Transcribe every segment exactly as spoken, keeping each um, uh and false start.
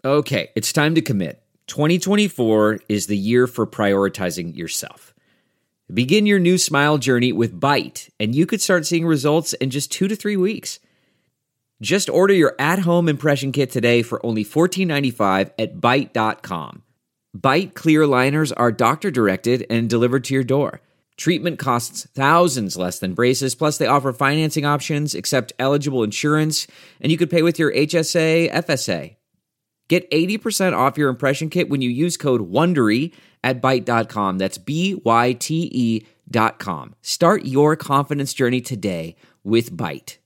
Okay, it's time to commit. twenty twenty-four is the year for prioritizing yourself. Begin your new smile journey with Byte, and you could start seeing results in just two to three weeks. Just order your at-home impression kit today for only fourteen ninety-five at byte dot com. Byte clear aligners are doctor-directed and delivered to your door. Treatment costs thousands less than braces, plus they offer financing options, accept eligible insurance, and you could pay with your H S A, F S A. Get eighty percent off your impression kit when you use code WONDERY at byte dot com. That's B Y T E dot com. Start your confidence journey today with Byte.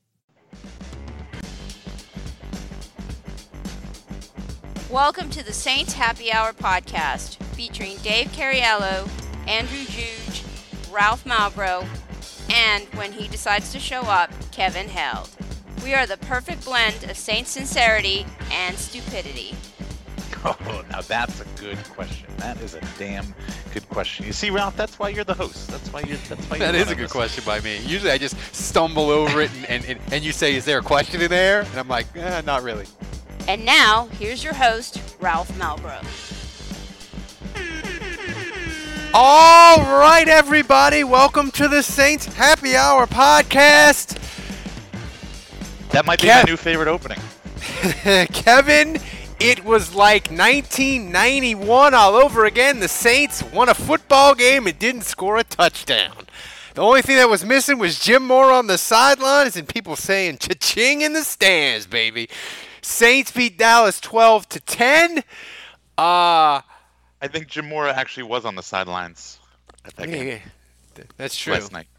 Welcome to the Saints Happy Hour podcast, featuring Dave Cariello, Andrew Juge, Ralph Malbrough, and, when he decides to show up, Kevin Held. We are the perfect blend of Saints sincerity and stupidity. Oh, now that's a good question. That is a damn good question. You see, Ralph, that's why you're the host. That's why you're. That's why. That you're is a good question by me. Usually, I just stumble over it, and, and, and, and you say, "Is there a question in there?" And I'm like, eh, "Not really." And now, here's your host, Ralph Malbrough. All right, everybody, welcome to the Saints Happy Hour podcast. That might be Kev- my new favorite opening. Kevin, it was like nineteen ninety-one all over again. The Saints won a football game and didn't score a touchdown. The only thing that was missing was Jim Moore on the sidelines and people saying cha-ching in the stands, baby. Saints beat Dallas twelve to ten. Uh, I think Jim Moore actually was on the sidelines at that yeah, game. yeah, that's true. Last night.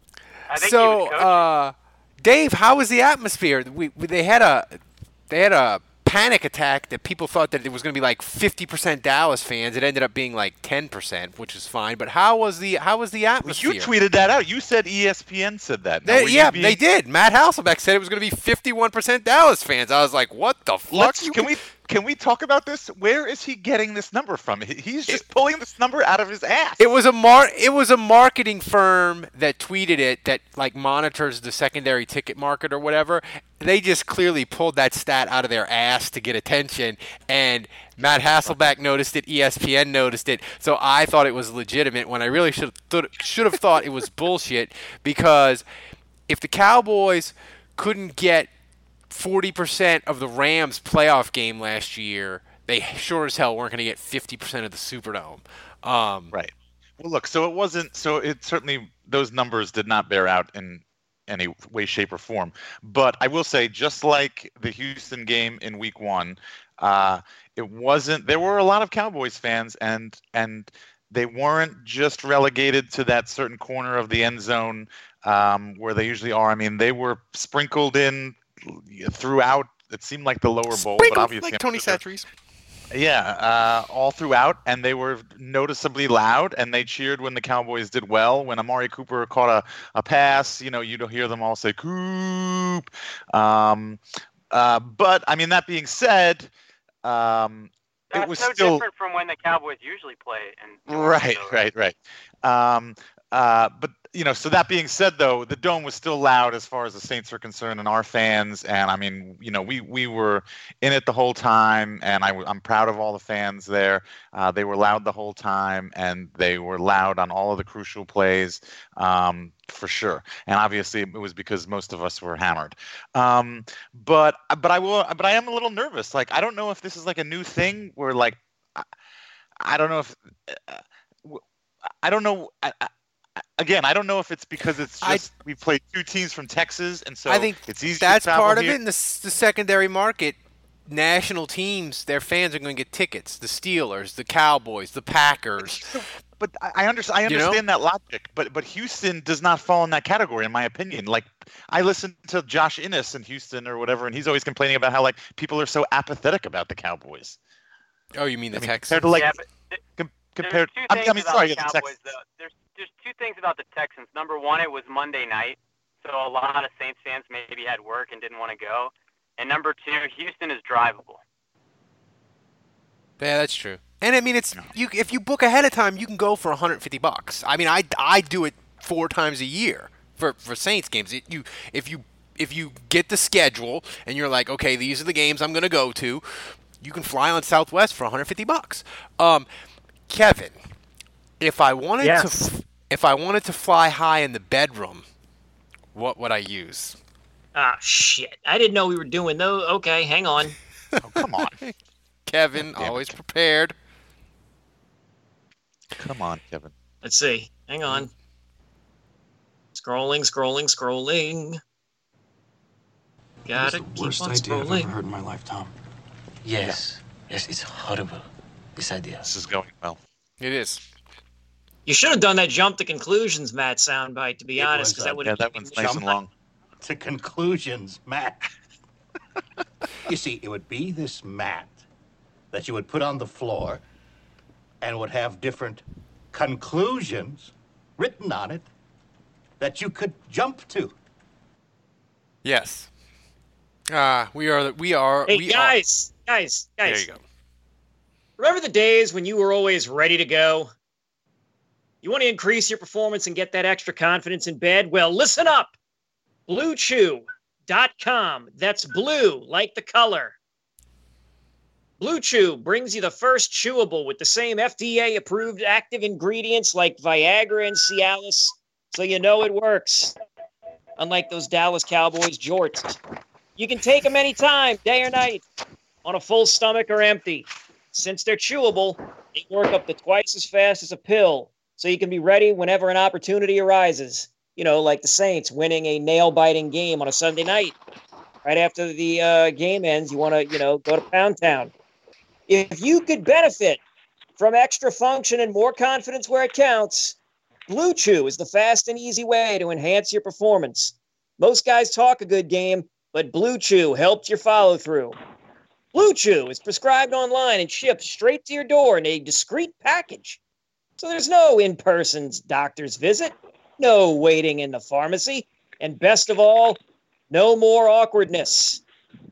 I think So, he was coaching. uh, Dave, how was the atmosphere? We, we they had a they had a panic attack that people thought that it was going to be like fifty percent Dallas fans. It ended up being like ten percent, which is fine. But how was the how was the atmosphere? You tweeted that out. You said E S P N said that. Now, They, were you yeah, being- they did. Matt Hasselbeck said it was going to be fifty-one percent Dallas fans. I was like, what the fuck? Let's, You can we can we talk about this? Where is he getting this number from? He- He's just pulling this number out of his ass. It was a mar- It was a marketing firm that tweeted it that like monitors the secondary ticket market or whatever. They just clearly pulled that stat out of their ass to get attention, and Matt Hasselbeck noticed it. E S P N noticed it. So I thought it was legitimate when I really should th- should have thought it was bullshit, because if the Cowboys couldn't get forty percent of the Rams playoff game last year, they sure as hell weren't going to get fifty percent of the Superdome. Um, Right. Well, look, so it wasn't, so it certainly, those numbers did not bear out in any way, shape, or form. But I will say, just like the Houston game in week one, uh, it wasn't, there were a lot of Cowboys fans, and and they weren't just relegated to that certain corner of the end zone um, where they usually are. I mean, they were sprinkled in throughout. It seemed like the lower bowl, but sprinkled obviously like Tony Satcheries. Yeah, uh, all throughout, and they were noticeably loud, and they cheered when the Cowboys did well. When Amari Cooper caught a, a pass, you know, you'd hear them all say, Coop. Um, uh, but, I mean, that being said, um, That's it was so still... different from when the Cowboys usually play. In Right, right, right. Um, uh, but, you know, so that being said, though, the Dome was still loud as far as the Saints are concerned and our fans. And, I mean, you know, we, we were in it the whole time, and I, I'm proud of all the fans there. Uh, they were loud the whole time, and they were loud on all of the crucial plays, um, for sure. And obviously it was because most of us were hammered. Um, but but I will, but I am a little nervous. Like, I don't know if this is like a new thing where, like, I, I don't know if uh, I don't know. I, I, Again, I don't know if it's because it's just I, we played two teams from Texas, and so I think it's easy that's to travel part of here. it. In the, the secondary market, national teams, their fans are going to get tickets. The Steelers, the Cowboys, the Packers. But I understand. I understand you know? that logic. But but Houston does not fall in that category, in my opinion. Like, I listen to Josh Innes in Houston or whatever, and he's always complaining about how like people are so apathetic about the Cowboys. Oh, you mean the I mean, Texans? compared to like yeah, but th- com- compared. There's two I mean, things I mean about sorry, the the Cowboys, Texans. though. There's there's two things about the Texans. Number one, it was Monday night, so a lot of Saints fans maybe had work and didn't want to go. And number two, Houston is drivable. Yeah, that's true. And I mean, it's you. If you book ahead of time, you can go for one hundred fifty bucks. I mean, I, I do it four times a year for, for Saints games. It, you if you if you get the schedule and you're like, okay, these are the games I'm going to go to. you can fly on Southwest for one hundred fifty bucks. Um, Kevin, if I wanted yes. to, if I wanted to fly high in the bedroom, what would I use? Ah, shit. I didn't know we were doing those. Okay, hang on. Oh, come on. Kevin, Damn it, always Kevin. prepared. Come on, Kevin. Let's see. Hang on. Scrolling, scrolling, scrolling. Gotta It's the keep worst on idea I've scrolling. ever heard in my life, Tom. Yes. Yes, it's horrible, this idea. This is going well. It is. You should have done that jump to conclusions, Matt soundbite, to be It honest, was, because uh, that would Yeah, have that one's nice and long. To conclusions, Matt. You see, it would be this mat that you would put on the floor and would have different conclusions written on it that you could jump to. Yes. Uh, we are. We are. Hey, we guys, guys, Are. guys. There you go. Remember the days when you were always ready to go? You want to increase your performance and get that extra confidence in bed? Well, listen up. blue chew dot com. That's blue, like the color. Blue Chew brings you the first chewable with the same F D A-approved active ingredients like Viagra and Cialis, so you know it works. Unlike those Dallas Cowboys jorts. You can take them anytime, day or night, on a full stomach or empty. Since they're chewable, they work up to twice as fast as a pill, so you can be ready whenever an opportunity arises. You know, like the Saints winning a nail-biting game on a Sunday night. Right after the uh, game ends, you want to, you know, go to Pound Town. If you could benefit from extra function and more confidence where it counts, Blue Chew is the fast and easy way to enhance your performance. Most guys talk a good game, but Blue Chew helps your follow-through. Blue Chew is prescribed online and shipped straight to your door in a discreet package. So there's no in-person doctor's visit, no waiting in the pharmacy, and best of all, no more awkwardness.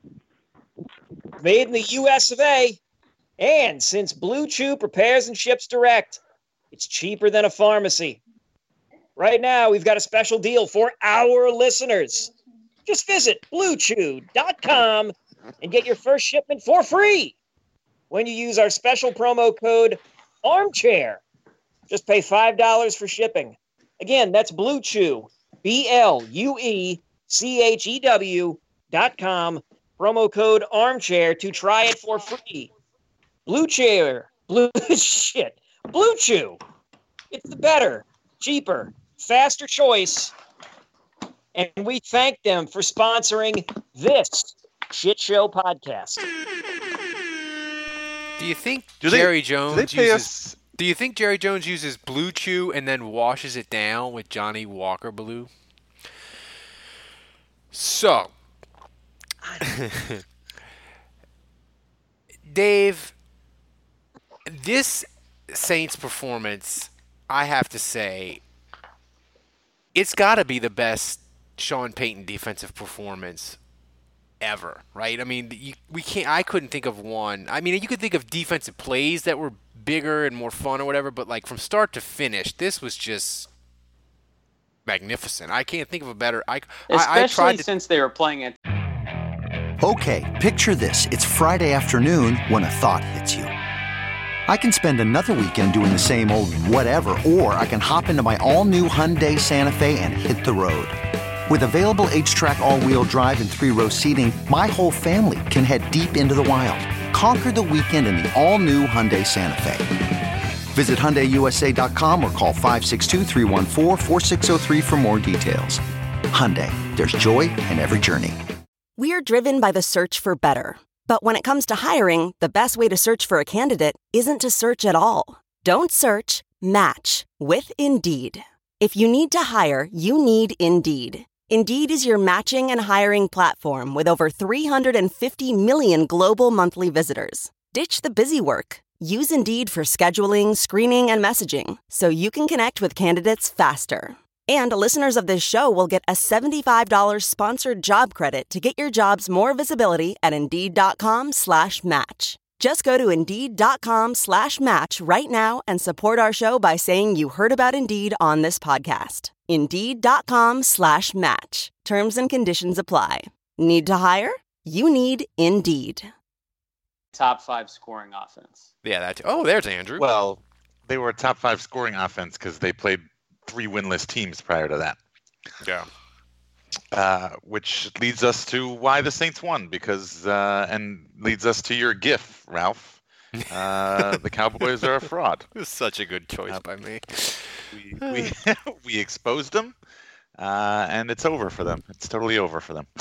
Made in the U S of A, and since Blue Chew prepares and ships direct, it's cheaper than a pharmacy. Right now, we've got a special deal for our listeners. Just visit blue chew dot com and get your first shipment for free when you use our special promo code ARMCHAIR. Just pay five dollars for shipping. Again, that's Blue Chew, B L U E C H E W dot com, promo code ARMCHAIR to try it for free. Blue Chair, Blue shit, Blue Chew. It's the better, cheaper, faster choice. And we thank them for sponsoring this shit show podcast. Do you think Do they- Jerry Do Jones they pay uses? us? Do you think Jerry Jones uses Blue Chew and then washes it down with Johnny Walker Blue? So, Dave, this Saints performance, I have to say, it's got to be the best Sean Payton defensive performance ever, right? I mean, you, we can't. I couldn't think of one. I mean, you could think of defensive plays that were bigger and more fun or whatever, but like from start to finish, this was just magnificent. I can't think of a better. I Especially I, I tried to, since they were playing it. Okay, picture this. It's Friday afternoon when a thought hits you. I can spend another weekend doing the same old whatever, or I can hop into my all-new Hyundai Santa Fe and hit the road. With available H-Track all-wheel drive and three-row seating, my whole family can head deep into the wild. Conquer the weekend in the all-new Hyundai Santa Fe. Visit Hyundai U S A dot com or call five six two, three one four, four six zero three for more details. Hyundai, there's joy in every journey. We're driven by the search for better. But when it comes to hiring, the best way to search for a candidate isn't to search at all. Don't search, match with Indeed. If you need to hire, you need Indeed. Indeed is your matching and hiring platform with over three hundred fifty million global monthly visitors. Ditch the busy work. Use Indeed for scheduling, screening, and messaging so you can connect with candidates faster. And listeners of this show will get a seventy-five dollars sponsored job credit to get your jobs more visibility at Indeed.com slash match. Just go to Indeed.com slash match right now and support our show by saying you heard about Indeed on this podcast. Indeed.com slash match. Terms and conditions apply. Need to hire? You need Indeed. top five scoring offense. Yeah, that. Oh, there's Andrew. Well, they were a top five scoring offense because they played three winless teams prior to that. Yeah. Uh, which leads us to why the Saints won, because uh, and leads us to your GIF, Ralph. Uh, the Cowboys are a fraud. It was such a good choice uh, by me. We we, we exposed them, uh, and it's over for them. It's totally over for them.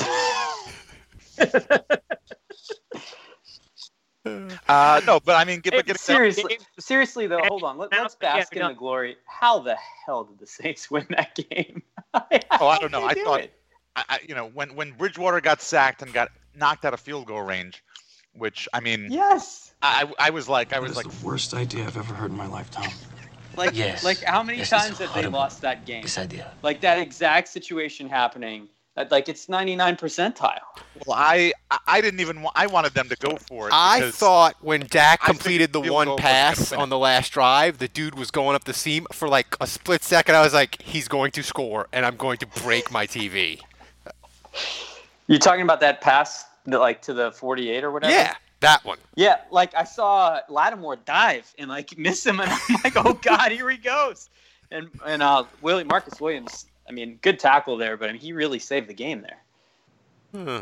uh, no, but I mean, get, hey, get, seriously, seriously though, hold on. Let, let's bask yeah, in no. the glory. How the hell did the Saints win that game? oh, I don't know. I thought, I, I, you know, when when Bridgewater got sacked and got knocked out of field goal range, which I mean, yes, I I was like, I that was is like, the worst idea I've ever heard in my lifetime. Like, yes. like how many yes, times have they lost that game? This idea. Like that exact situation happening. Like it's ninety-nine percentile. Well, I I didn't even want, I wanted them to go for it. I thought when Dak completed the one pass on the last drive, the dude was going up the seam for like a split second. I was like, he's going to score, and I'm going to break my T V. You talking about that pass, like to the forty-eight or whatever? Yeah, that one. Yeah, like I saw Lattimore dive and like miss him, and I'm like, oh god, here he goes. And and uh, Willie Marcus Williams. I mean, good tackle there, but I mean, he really saved the game there. Hmm.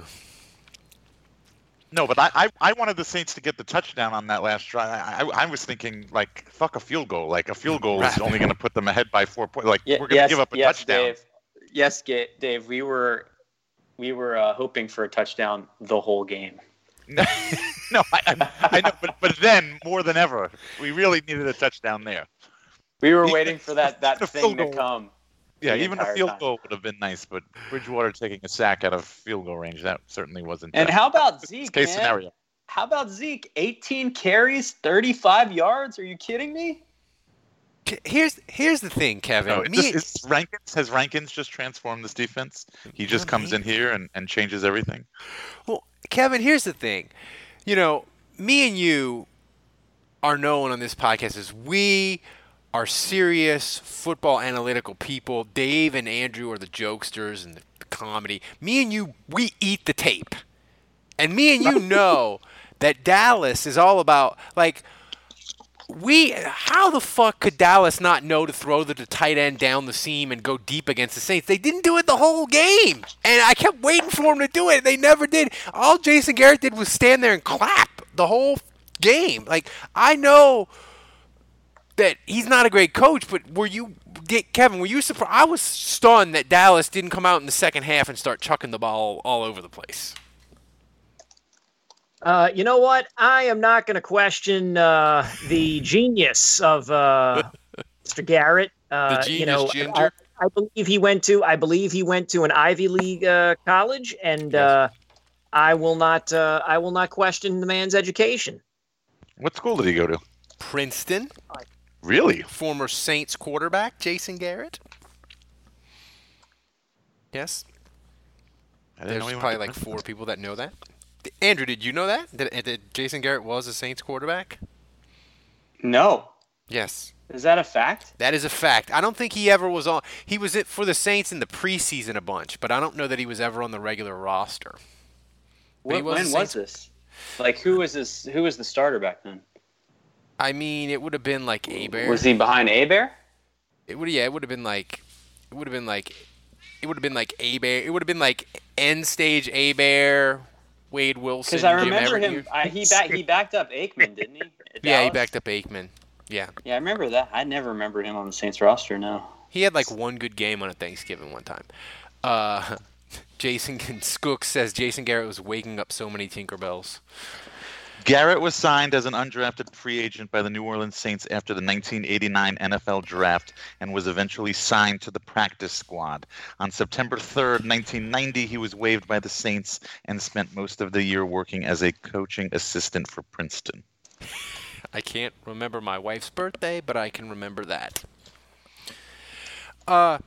No, but I, I, I wanted the Saints to get the touchdown on that last drive. I, I, I was thinking, like, fuck a field goal. Like, a field goal is only going to put them ahead by four points. Like, yeah, we're going to yes, give up a yes, touchdown. Dave. Yes, Dave. We were we were uh, hoping for a touchdown the whole game. no, I, I know, but, but then, more than ever, we really needed a touchdown there. We were waiting for that, that thing to come. Yeah, even a field time. goal would have been nice, but Bridgewater taking a sack out of field goal range, that certainly wasn't. And uh, how about Zeke, case man? scenario. How about Zeke? eighteen carries, thirty-five yards? Are you kidding me? Here's here's the thing, Kevin. No, Me, just, is Rankins, has Rankins just transformed this defense? He just comes in here and, and changes everything? Well, Kevin, here's the thing. You know, me and you are known on this podcast as we are serious football analytical people. Dave and Andrew are the jokesters and the, the comedy. Me and you, we eat the tape. And me and you know that Dallas is all about, like, we, how the fuck could Dallas not know to throw the, the tight end down the seam and go deep against the Saints? They didn't do it the whole game. And I kept waiting for them to do it. They never did. All Jason Garrett did was stand there and clap the whole game. Like, I know that he's not a great coach, but were you, Kevin, were you surprised? I was stunned that Dallas didn't come out in the second half and start chucking the ball all over the place. Uh, you know what? I am not going to question uh, the genius of uh, Mister Garrett. Uh, the genius you know, ginger. I, I believe he went to. I believe he went to an Ivy League uh, college, and yes. uh, I will not. Uh, I will not question the man's education. What school did he go to? Princeton. Really? Former Saints quarterback Jason Garrett. Yes. I didn't There's know he probably went like to four people that know that. Andrew, did you know that? That, that Jason Garrett was a Saints quarterback? No. Yes. Is that a fact? That is a fact. I don't think he ever was on. He was it for the Saints in the preseason a bunch, but I don't know that he was ever on the regular roster. What, was when was this? Like, who was this? Who was the starter back then? I mean, it would have been like Hebert. Was he behind Hebert? It would, yeah. It would have been like, it would have been like, it would have been like Hebert. It would have been like end stage Hebert, Wade Wilson. Because I remember Jim him. I, he back, he backed up Aikman, didn't he? Yeah, he backed up Aikman. Yeah. Yeah, I remember that. I never remember him on the Saints roster. No. He had like one good game on a Thanksgiving one time. Uh, Jason Skook says Jason Garrett was waking up so many Tinkerbells. Garrett was signed as an undrafted free agent by the New Orleans Saints after the nineteen eighty-nine N F L Draft and was eventually signed to the practice squad. On September third, nineteen ninety, he was waived by the Saints and spent most of the year working as a coaching assistant for Princeton. I can't remember my wife's birthday, but I can remember that. Uh,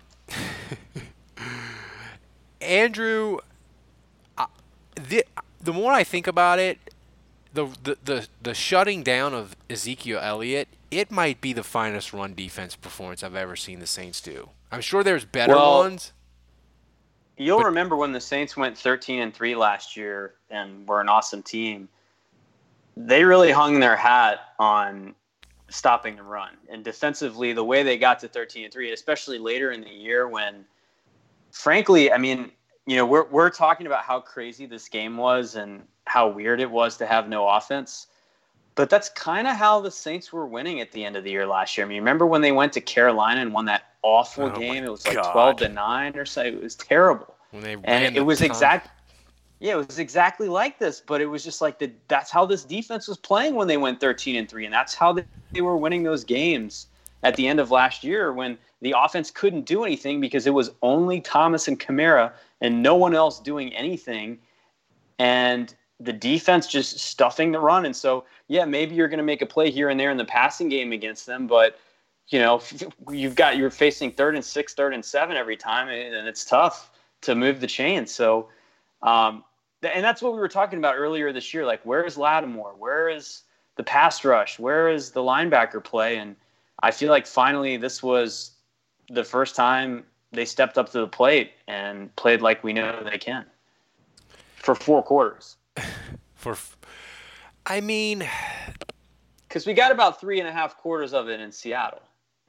Andrew, uh, the, the more I think about it, The, the the the shutting down of Ezekiel Elliott, it might be the finest run defense performance I've ever seen the Saints do. I'm sure there's better well, ones. You'll but, remember when the Saints went thirteen and three last year and were an awesome team. they really hung their hat on stopping the run. And defensively, the way they got to thirteen and three, especially later in the year when, frankly, I mean, you know, we're we're talking about how crazy this game was and how weird it was to have no offense. But that's kind of how the Saints were winning at the end of the year last year. I mean, remember when they went to Carolina and won that awful Oh game? my It was like God. twelve to nine or so. It was terrible. When they ran And the it was time. exact. Yeah, it was exactly like this, but it was just like the, that's how this defense was playing when they went thirteen and three, and that's how they, they were winning those games at the end of last year when the offense couldn't do anything because it was only Thomas and Kamara and no one else doing anything, and the defense just stuffing the run. And so, yeah, maybe you're going to make a play here and there in the passing game against them, but you know, you've got you're facing third and six, third and seven every time, and it's tough to move the chains. So. Um, and that's what we were talking about earlier this year. Like, where is Lattimore? Where is the pass rush? Where is the linebacker play? And I feel like finally this was the first time they stepped up to the plate and played like we know they can for four quarters. For, I mean, because we got about three and a half quarters of it in Seattle.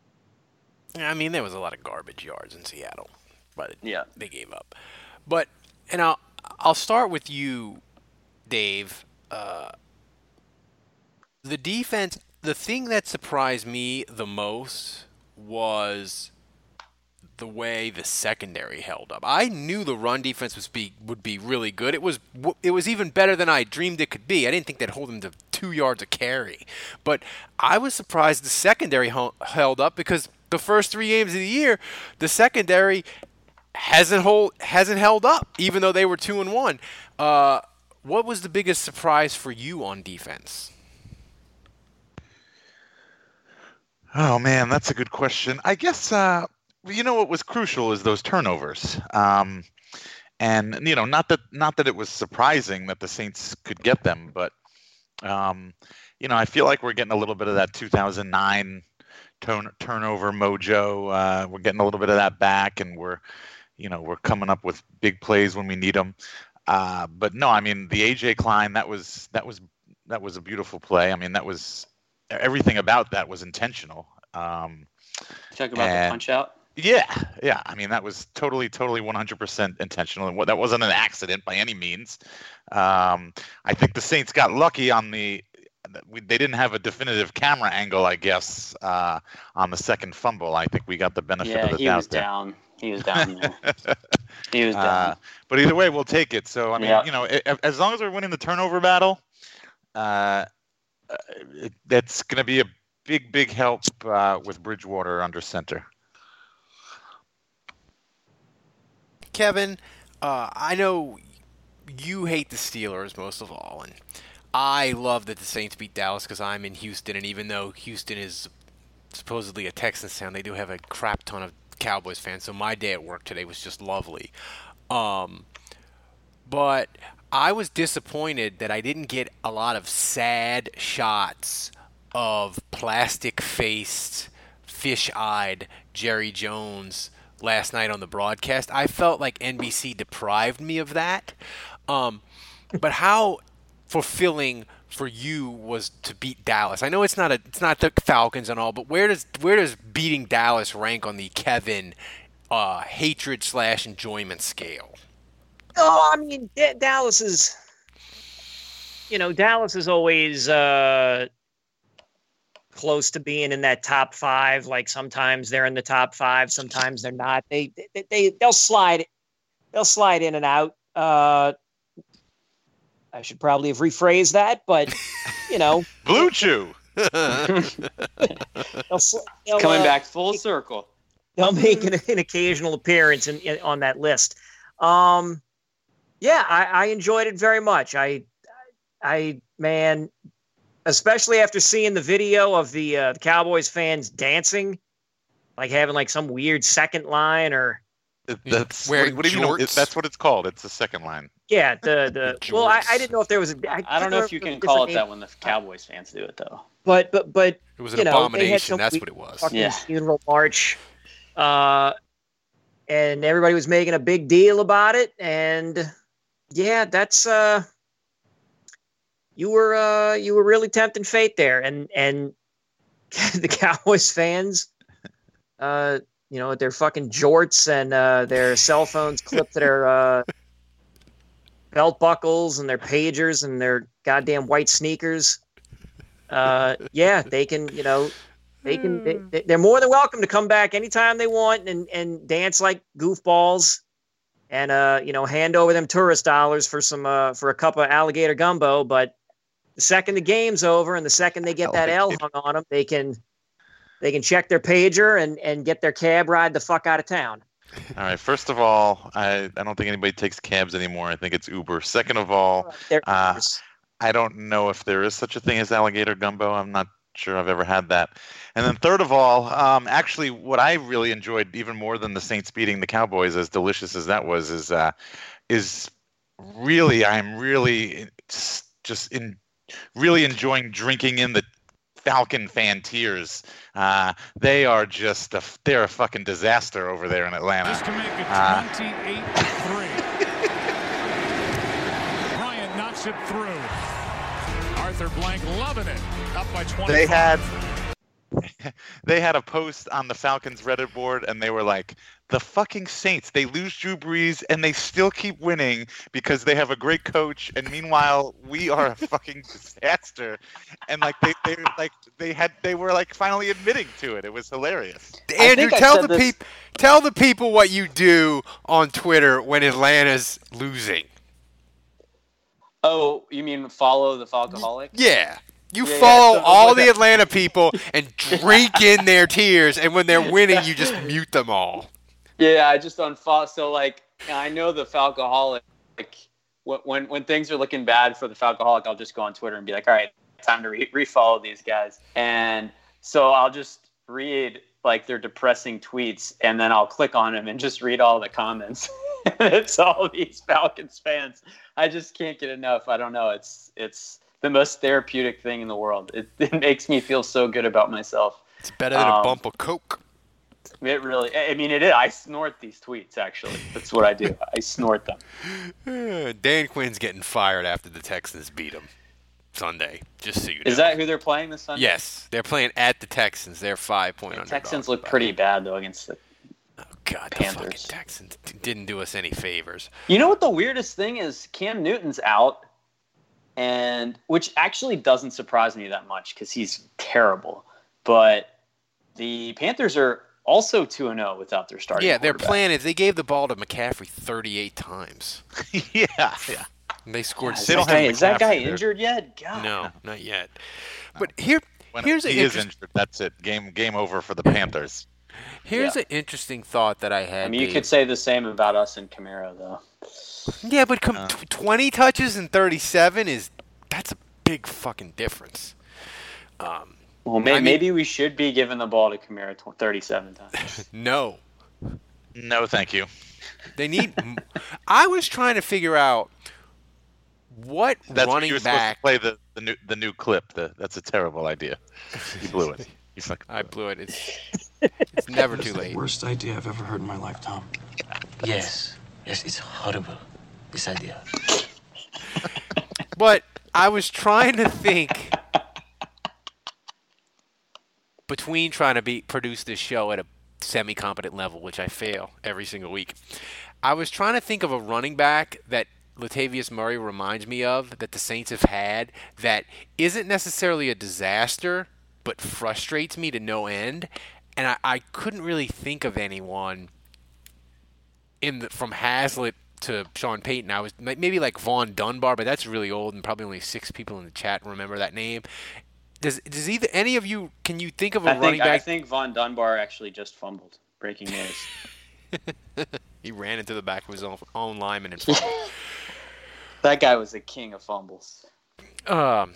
I mean, there was a lot of garbage yards in Seattle, but yeah, they gave up. But and I'll I'll start with you, Dave. Uh, the defense, the thing that surprised me the most was the way the secondary held up. I knew the run defense was be would be really good. It was it was even better than I dreamed it could be. I didn't think they'd hold them to two yards a carry, but I was surprised the secondary held up because the first three games of the year, the secondary hasn't hold hasn't held up, even though they were two and one. Uh, what was the biggest surprise for you on defense? Oh man, that's a good question. I guess uh, you know what was crucial is those turnovers, um, and you know, not that not that it was surprising that the Saints could get them, but um, you know, I feel like we're getting a little bit of that two thousand nine turn, turnover mojo. Uh, we're getting a little bit of that back, and we're you know, we're coming up with big plays when we need them. Uh, but no, I mean, the A J Klein, that was that was that was a beautiful play. I mean, that was everything about that was intentional. Um, Talk about and, the punch out. Yeah, yeah. I mean, that was totally, totally one hundred percent intentional, and that wasn't an accident by any means. Um, I think the Saints got lucky on the. We, they didn't have a definitive camera angle, I guess, uh, on the second fumble. I think we got the benefit yeah, of the doubt. Yeah, he was there. down. He was down there. he was down. Uh, but either way, we'll take it. So, I mean, yeah. you know, it, as long as we're winning the turnover battle, uh, it, that's going to be a big, big help uh, with Bridgewater under center. Kevin, uh, I know you hate the Steelers most of all, and I love that the Saints beat Dallas because I'm in Houston, and even though Houston is supposedly a Texans town, they do have a crap ton of Cowboys fans, so my day at work today was just lovely. Um, but I was disappointed that I didn't get a lot of sad shots of plastic-faced, fish-eyed Jerry Jones last night on the broadcast. I felt like N B C deprived me of that. Um, but how fulfilling for you was to beat Dallas? I know it's not a it's not the Falcons and all, but where does where does beating Dallas rank on the Kevin uh, hatred slash enjoyment scale? Oh, I mean, D- Dallas is, you know, Dallas is always uh, close to being in that top five. Like sometimes they're in the top five, sometimes they're not. They they, they they'll slide, they'll slide in and out. Uh, I should probably have rephrased that, but you know, Blue Chew. they'll, they'll, coming uh, back full circle. They'll make an, an occasional appearance in, in on that list. Um, yeah, I, I enjoyed it very much. I, I man, especially after seeing the video of the, uh, the Cowboys fans dancing, like having like some weird second line or. That's what, what do you know? It, that's what it's called. It's the second line. Yeah, the the well, I, I didn't know if there was a. I, I don't know if you can call it that when the Cowboys fans do it though. But but but it was an you know, abomination. That's what it was. Yeah, funeral march, uh, and everybody was making a big deal about it, and yeah, that's uh, you were uh, you were really tempting fate there, and and the Cowboys fans, uh, you know, their fucking jorts and uh, their cell phones clipped to their uh, belt buckles and their pagers and their goddamn white sneakers. Uh, yeah, they can, you know, they can. They, they're more than welcome to come back anytime they want and and dance like goofballs, and uh, you know, hand over them tourist dollars for some uh, for a cup of alligator gumbo. But the second the game's over and the second they get that L hung on them, they can they can check their pager and and get their cab ride the fuck out of town. All right. First of all, I, I don't think anybody takes cabs anymore. I think it's Uber. Second of all, uh, I don't know if there is such a thing as alligator gumbo. I'm not sure I've ever had that. And then third of all, um, actually, what I really enjoyed even more than the Saints beating the Cowboys, as delicious as that was, is uh, is really I'm really just in really enjoying drinking in the Falcon fan tears. Uh, they are just a, they're a fucking disaster over there in Atlanta. Just to make it uh, twenty-eight to three. Bryant knocks it through. Arthur Blank loving it. Up by twenty-five. They had they had a post on the Falcons Reddit board, and they were like, the fucking Saints, they lose Drew Brees, and they still keep winning because they have a great coach, and meanwhile, we are a fucking disaster. And like they, they like they had they were like finally admitting to it. It was hilarious. Andrew, tell the people tell the people what you do on Twitter when Atlanta's losing. Oh, you mean follow the Falcoholic? Yeah. You yeah, follow yeah, so all the Atlanta people and drink in their tears, and when they're winning, you just mute them all. Yeah, I just unfollow. So, like, I know the Falcoholic, like, when, when things are looking bad for the Falcoholic, I'll just go on Twitter and be like, all right, time to re- refollow these guys. And so I'll just read, like, their depressing tweets, and then I'll click on them and just read all the comments. It's all these Falcons fans. I just can't get enough. I don't know. It's it's the most therapeutic thing in the world. It, it makes me feel so good about myself. It's better than um, a bump of Coke. It really, I mean, it is. I snort these tweets, actually. That's what I do. I snort them. Dan Quinn's getting fired after the Texans beat him Sunday, just so you know. Is that who they're playing this Sunday? Yes. They're playing at the Texans. They're five-point the underdogs. Texans look pretty bad, though, against the Oh, God, Panthers. the fucking Texans didn't do us any favors. You know what the weirdest thing is? Cam Newton's out, and which actually doesn't surprise me that much because he's terrible. But the Panthers are also two and oh without their starting Yeah, their quarterback. plan is they gave the ball to McCaffrey thirty-eight times. yeah, yeah. And they scored God, is, six. that guy, is that guy injured yet? God. No, not yet. But here, When here's he an is interest- injured, that's it. Game game over for the Panthers. Here's Yeah. an interesting thought that I had. I mean, you Dave. could say the same about us and Camaro, though. Yeah, but com- t- twenty touches and thirty-seven is that's a big fucking difference. Um, Well, may- I mean- maybe we should be giving the ball to Camaro tw- thirty-seven times. no, No, thank you. they need. m- I was trying to figure out what That's what running you were back. supposed to play the, the new the new clip. The, that's a terrible idea. You blew it. You fucking I blew it. It's it's never too late. Worst idea I've ever heard in my life, Tom. Yes. Yes, it's horrible, this idea. But I was trying to think between trying to be produce this show at a semi-competent level, which I fail every single week. I was trying to think of a running back that Latavius Murray reminds me of that the Saints have had that isn't necessarily a disaster, but frustrates me to no end. And I, I couldn't really think of anyone in the, from Hazlitt to Sean Payton. I was maybe like Vaughn Dunbar, but that's really old, and probably only six people in the chat remember that name. Does does either any of you can you think of a I running think, I back? think Von Dunbar actually just fumbled. Breaking news. He ran into the back of his own, own lineman and fumbled. That guy was the king of fumbles. Um,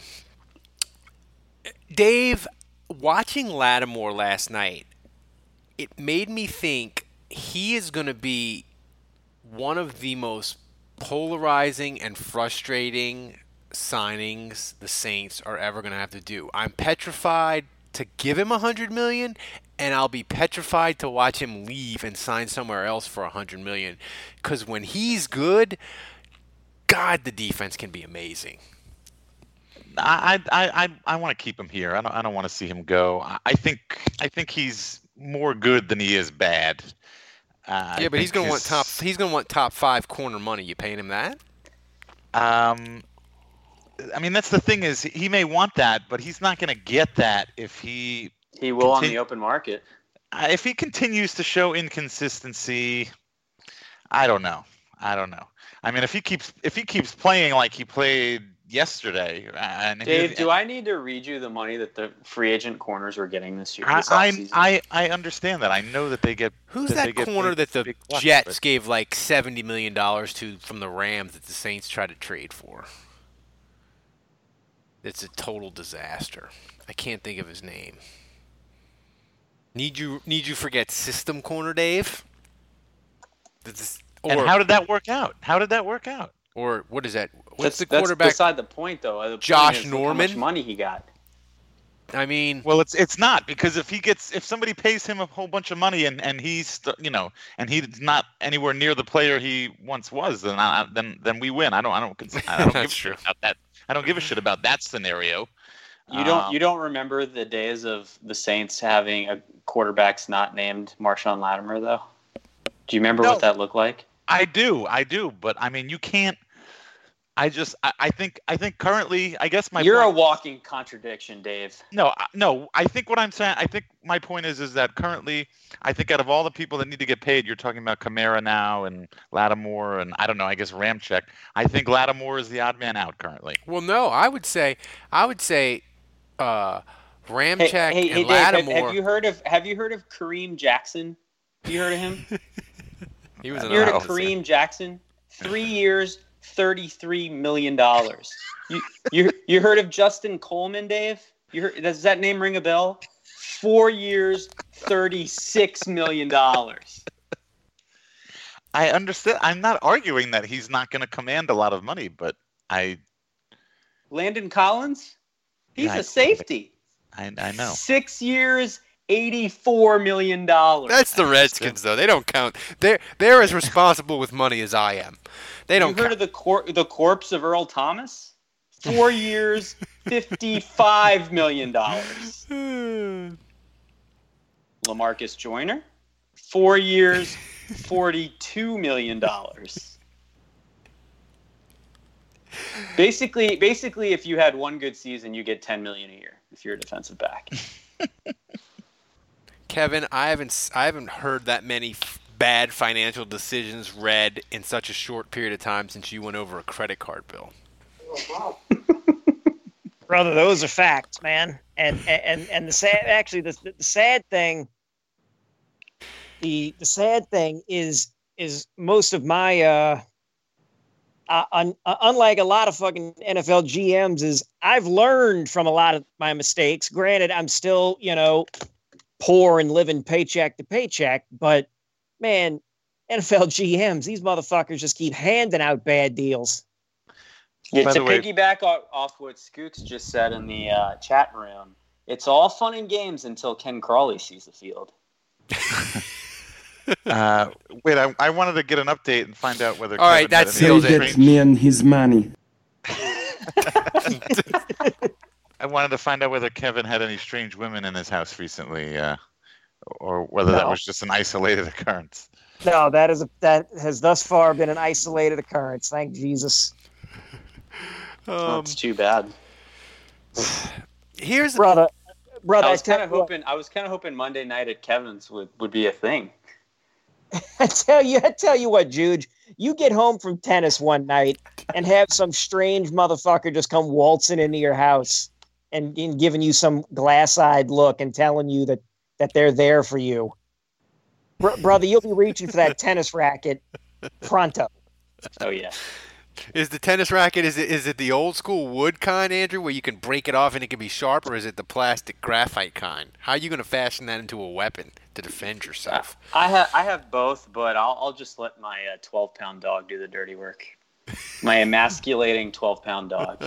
Dave, watching Lattimore last night, it made me think he is going to be one of the most polarizing and frustrating signings the Saints are ever going to have to do. I'm petrified to give him one hundred million dollars, and I'll be petrified to watch him leave and sign somewhere else for one hundred million dollars. Because when he's good, God, the defense can be amazing. I I I, I want to keep him here. I don't I don't want to see him go. I, I think I think he's more good than he is bad. Uh, yeah, I but he's going to want his- top. He's going to want top five corner money. You paying him that? Um, I mean, that's the thing is he may want that, but he's not going to get that if he He will on Contin- the open market. uh, if he continues to show inconsistency. I don't know. I don't know. I mean, if he keeps if he keeps playing like he played yesterday, and Dave, he, do I need to read you the money that the free agent corners were getting this year? I, This I offseason? I I understand that. I know that they get. Who's that, that, they get corner big- that the big bucks, Jets but- gave like seventy million dollars to from the Rams that the Saints tried to trade for? It's a total disaster. I can't think of his name. Need you need you forget system corner, Dave? This, or, And how did that work out? How did that work out? Or what is that? What's that's, the that's quarterback? beside the point, though. The point Josh is, look how Norman? much money he got. I mean, Well, it's it's not because if he gets if somebody pays him a whole bunch of money and and he's you know and he's not anywhere near the player he once was, then I, then then we win. I don't I don't cons- I don't give a That's shit true. about that. I don't give a shit about that scenario. You don't Um, you don't remember the days of the Saints having a quarterbacks not named Marshawn Latimer, though? Do you remember No. what that looked like? I do, I do, but I mean, you can't. I just, I, I think, I think currently, I guess my You're point, a walking contradiction, Dave. no, I- no. I think what I'm saying, I think my point is, is that currently, I think out of all the people that need to get paid, you're talking about Kamara now and Lattimore and I don't know, I guess Ramczyk. I think Lattimore is the odd man out currently. well, no. I would say, I would say, uh, Hey, Ramczyk hey, hey and Dave, have, Lattimore. have you heard of Have you heard of Kareem Jackson? Have you heard of him? he was an You heard of No. Kareem Jackson? Three years, thirty-three million dollars. You, you you heard of Justin Coleman, Dave? You heard, does that name ring a bell? Four years, thirty-six million dollars. I understand. I'm not arguing that he's not going to command a lot of money, but I, Landon Collins, he's Yeah, I- a safety. I, I know. Six years, eighty-four million dollars. That's the Redskins, though. They don't count. They're they're as responsible with money as I am. They don't You heard count. of the cor- the corpse of Earl Thomas? Four years, fifty-five million dollars. LaMarcus Joyner, four years, forty-two million dollars. Basically, basically, if you had one good season, you get ten million a year if you're a defensive back. Kevin, I haven't s- I haven't heard that many f- bad financial decisions read in such a short period of time since you went over a credit card bill. Brother, those are facts, man. And and and the sad, actually, the the sad thing, the the sad thing is is most of my uh, uh, un, uh unlike a lot of fucking N F L G Ms, is I've learned from a lot of my mistakes. Granted, I'm still you know poor and living paycheck to paycheck, but man, N F L G Ms, these motherfuckers just keep handing out bad deals. Yeah, By to the way- piggyback off, off what Skooks just said in the uh, chat room, it's all fun and games until Ken Crawley sees the field. Uh, wait, I, I wanted to get an update and find out whether. All right, Kevin had that any seals it. strange- Get me and his money. I wanted to find out whether Kevin had any strange women in his house recently, uh, or whether that No. was just an isolated occurrence. No, that is a, that has thus far been an isolated occurrence. Thank Jesus, Oh, Um, it's too bad. here's brother. Brother, I I, was tell kind of you what- hoping. I was kind of hoping Monday night at Kevin's would, would be a thing. I tell you, I tell you what, Juge, you get home from tennis one night and have some strange motherfucker just come waltzing into your house and, and giving you some glass-eyed look and telling you that, that they're there for you. Br- brother, you'll be reaching for that tennis racket pronto. Oh yeah. Is the tennis racket, is it is it the old school wood kind, Andrew, where you can break it off and it can be sharp, or is it the plastic graphite kind? How are you going to fashion that into a weapon to defend yourself? I have I have both, but I'll I'll just let my uh, twelve pound dog do the dirty work. My emasculating twelve pound dog.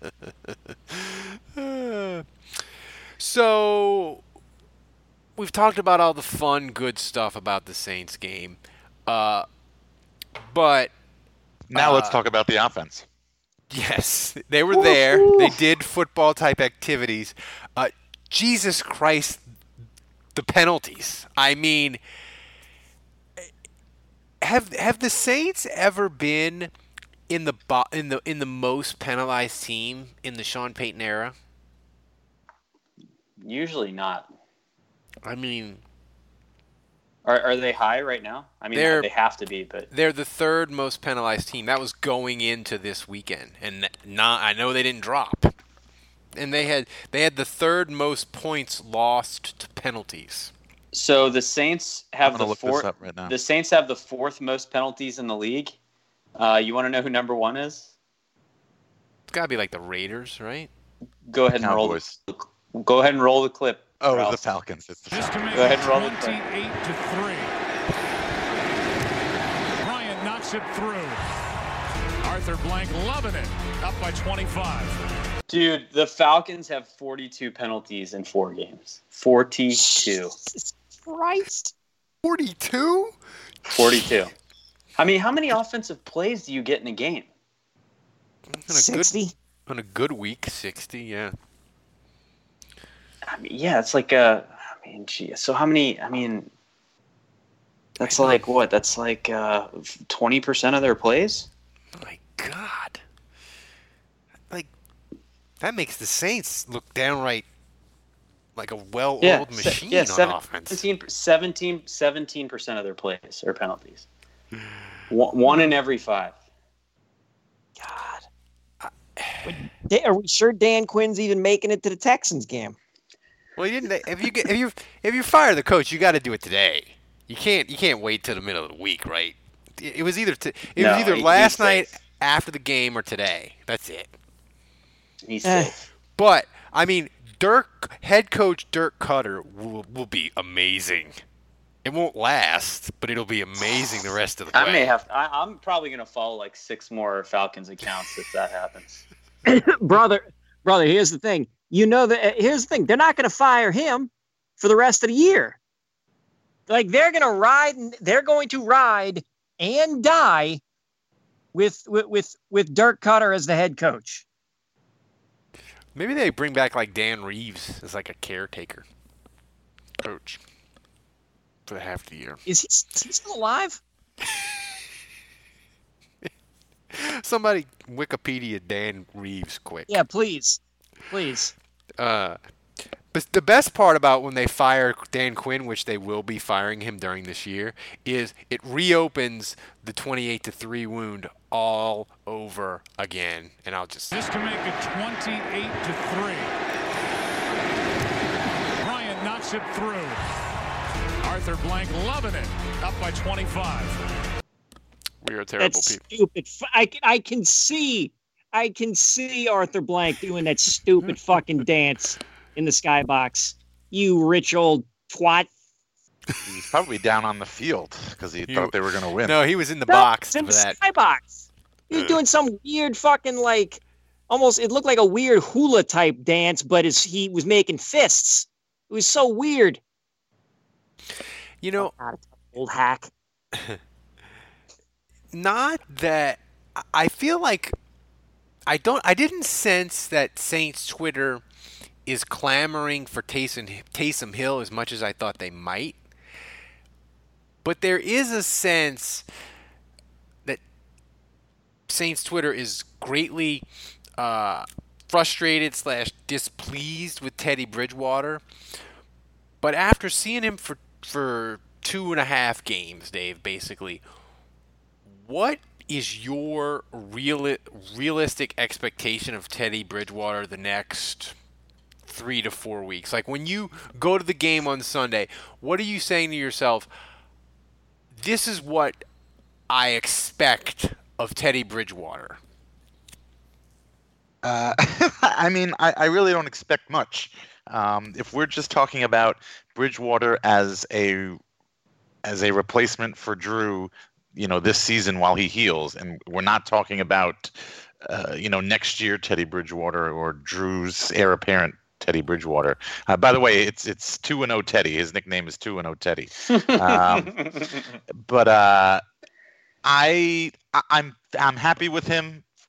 So, we've talked about all the fun, good stuff about the Saints game, uh, but Now let's Uh, talk about the offense. Yes, they were there. They did football-type activities. Uh, Jesus Christ, the penalties. I mean, have have the Saints ever been in the bo- in the in the most penalized team in the Sean Payton era? Usually not. I mean, are are they high right now? I mean, they have to be, but they're the third most penalized team. That was going into this weekend, and not. I know they didn't drop, and they had they had the third most points lost to penalties. So the Saints have the look fourth. this up right now. The Saints have the fourth most penalties in the league. Uh, you want to know who number one is? It's got to be like the Raiders, right? Go ahead and Cowboys. roll. The, go ahead and roll the clip. Oh, Ralph. the Falcons. It's the Falcons. Go ahead and roll the clip. twenty-eight to three. Bryant knocks it through. Arthur Blank loving it. Up by twenty-five. Dude, the Falcons have forty-two penalties in four games. forty-two. Jesus Christ. forty-two? forty-two. I mean, how many offensive plays do you get in a game? On a sixty? Good, on a good week, sixty, yeah. I mean, yeah, it's like a. I mean, gee. So how many? I mean, that's like what? That's like uh, twenty percent of their plays. Oh my God! Like that makes the Saints look downright like a well-oiled yeah, machine yeah, on seven, offense. seventeen, seventeen percent of their plays are penalties. one, one in every five. God. Are we sure Dan Quinn's even making it to the Texans game? Well, you didn't. If you if you if you fire the coach, you got to do it today. You can't you can't wait till the middle of the week, right? It, it was either t- it no, was either he, last night safe. after the game or today. That's it. He's Eh. safe. But I mean, Dirk head coach Dirk Cutter will will be amazing. It won't last, but it'll be amazing the rest of the way. I may have. I, I'm probably gonna follow like six more Falcons accounts if that happens. brother, brother, here's the thing. You know that here's the thing. They're not going to fire him for the rest of the year. Like they're going to ride. They're going to ride and die with with with, with Dirk Cutter as the head coach. Maybe they bring back like Dan Reeves as like a caretaker coach for the half of the year. Is he, is he still alive? Somebody Wikipedia Dan Reeves quick. Yeah, please, please. Uh, but the best part about when they fire Dan Quinn, which they will be firing him during this year, is it reopens the twenty-eight to three wound all over again. And I'll just Just to make it twenty-eight to three. Bryant knocks it through. Arthur Blank loving it. Up by twenty-five. We are terrible That's people. stupid. I can, I can see, I can see Arthur Blank doing that stupid fucking dance in the skybox. You rich old twat. He's probably down on the field because he, He- thought they were going to win. No, he was in the No, box it's in for the that. skybox. He was doing some weird fucking like, almost. It looked like a weird hula type dance, but his, he was making fists. It was so weird. You know, God, old hack. not that I feel like I don't I didn't sense that Saints Twitter is clamoring for Taysom, Taysom Hill as much as I thought they might. But there is a sense that Saints Twitter is greatly uh, frustrated slash displeased with Teddy Bridgewater. But after seeing him for for two and a half games, Dave, basically, what is your real, realistic expectation of Teddy Bridgewater the next three to four weeks? Like when you go to the game on Sunday, what are you saying to yourself? This is what I expect of Teddy Bridgewater. Uh, I mean, I, I really don't expect much. Um, if we're just talking about Bridgewater as a as a replacement for Drew, you know, this season while he heals, and we're not talking about, uh, you know, next year Teddy Bridgewater or Drew's heir apparent Teddy Bridgewater. Uh, by the way, it's it's two and O Teddy. His nickname is two and O Teddy. Um, but uh, I I- I'm I'm happy with him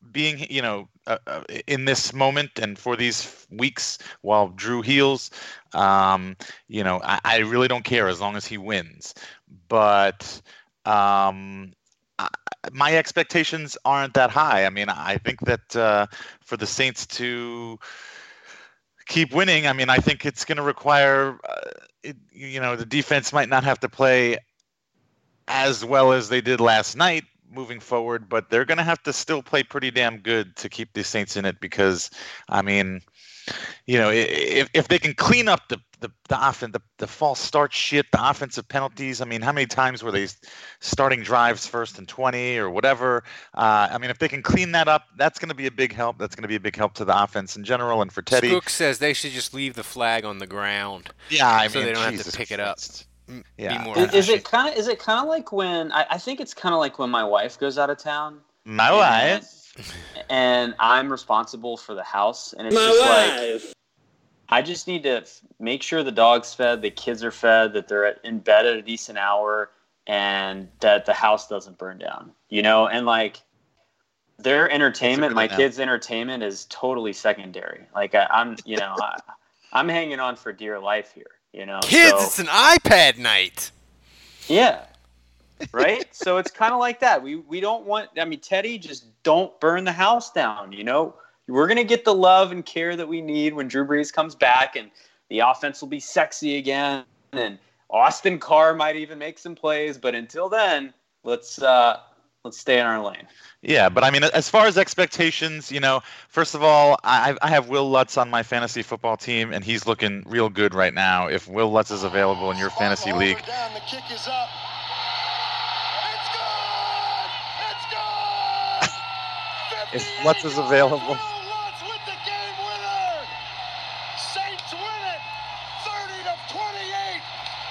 being, you know, uh, uh, in this moment and for these weeks while Drew heals, um, you know, I, I really don't care as long as he wins. But um, I, my expectations aren't that high. I mean, I think that uh, for the Saints to keep winning, I mean, I think it's going to require, uh, it, you know, the defense might not have to play as well as they did last night moving forward, but they're going to have to still play pretty damn good to keep the Saints in it because, I mean, you know, if if they can clean up the the the offense, the, the false start shit, the offensive penalties. I mean, how many times were they starting drives first and twenty or whatever? Uh, I mean, if they can clean that up, that's going to be a big help. That's going to be a big help to the offense in general and for Teddy. Skook says they should just leave the flag on the ground. Yeah, I so mean, they don't Jesus have to pick it up. Yeah. More is, is it kind of is it kind of like when I, I think it's kind of like when my wife goes out of town. My and, wife. And I'm responsible for the house, and it's My just wife. like I just need to f- make sure the dog's fed, the kids are fed, that they're at, in bed at a decent hour, and that the house doesn't burn down. You know, and like their entertainment, my kids' entertainment is totally secondary. Like I, I'm, you know, I, I'm hanging on for dear life here. You know, Kids, so, it's an iPad night. Yeah. Right? So it's kind of like that. We we don't want, I mean, Teddy, just don't burn the house down, you know? We're going to get the love and care that we need when Drew Brees comes back, and the offense will be sexy again, and Austin Carr might even make some plays, but until then, let's uh, let's stay in our lane. Yeah, but I mean, as far as expectations, you know, first of all, I, I have Will Lutz on my fantasy football team, and he's looking real good right now. If Will Lutz is available in your fantasy league, Down, the kick is up. if Lutz is available, Lutz with the game winner. Saints win it, thirty to twenty-eight.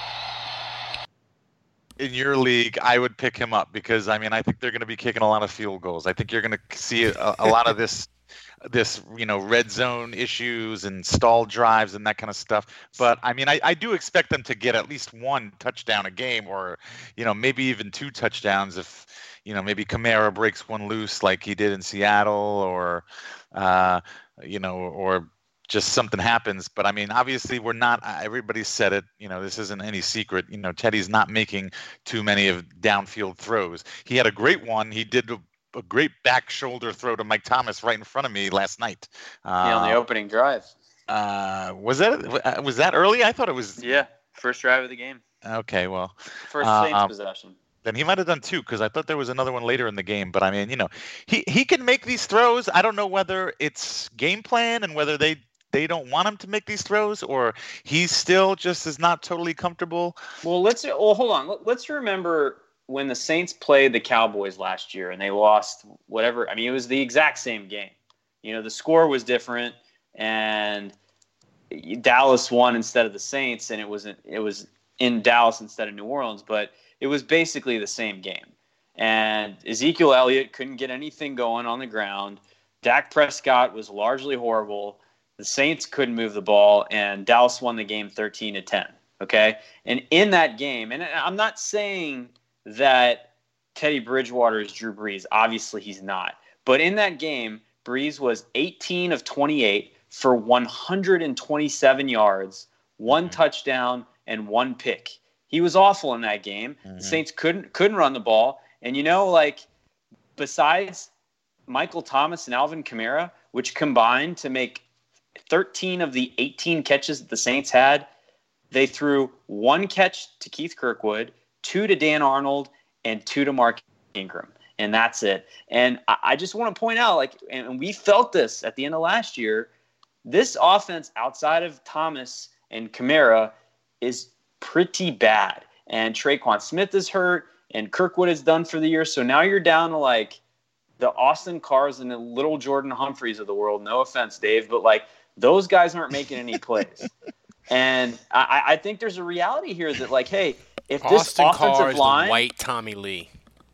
in your league, I would pick him up because I mean I think they're going to be kicking a lot of field goals. I think you're going to see a, a lot of this, this you know red zone issues and stall drives and that kind of stuff. But I mean I, I do expect them to get at least one touchdown a game, or you know maybe even two touchdowns if you know maybe Kamara breaks one loose like he did in Seattle, or uh, you know or. just something happens. But I mean, obviously we're not, everybody said it, you know, this isn't any secret. You know, Teddy's not making too many of downfield throws. He had a great one. He did a, a great back shoulder throw to Mike Thomas right in front of me last night. Uh, Yeah, on the opening drive. Uh, was that, was that early? I thought it was. Yeah. First drive of the game. Okay. Well, First uh, Saints um, possession. Then he might have done two, because I thought there was another one later in the game. But I mean, you know, he, he can make these throws. I don't know whether it's game plan and whether they, they don't want him to make these throws, or he still just is not totally comfortable. Well, let's well hold on. Let's remember when the Saints played the Cowboys last year and they lost whatever. I mean, it was the exact same game. You know, the score was different, and Dallas won instead of the Saints, and it was it was in Dallas instead of New Orleans, but it was basically the same game. And Ezekiel Elliott couldn't get anything going on the ground. Dak Prescott was largely horrible. The Saints couldn't move the ball, and Dallas won the game thirteen to ten, okay? And in that game, and I'm not saying that Teddy Bridgewater is Drew Brees. Obviously, he's not. But in that game, Brees was eighteen of twenty-eight for one hundred twenty-seven yards, one mm-hmm. touchdown, and one pick. He was awful in that game. Mm-hmm. The Saints couldn't couldn't run the ball. And, you know, like, besides Michael Thomas and Alvin Kamara, which combined to make thirteen of the eighteen catches that the Saints had, they threw one catch to Keith Kirkwood, two to Dan Arnold, and two to Mark Ingram. And that's it. And I just want to point out, like, and we felt this at the end of last year, this offense outside of Thomas and Kamara is pretty bad. And Traquan Smith is hurt, and Kirkwood is done for the year. So now you're down to, like, the Austin Carrs and the little Jordan Humphreys of the world. No offense, Dave, but, like, those guys aren't making any plays. And I, I think there's a reality here that, like, hey, if this Austin offensive Carr is line, the white Tommy Lee.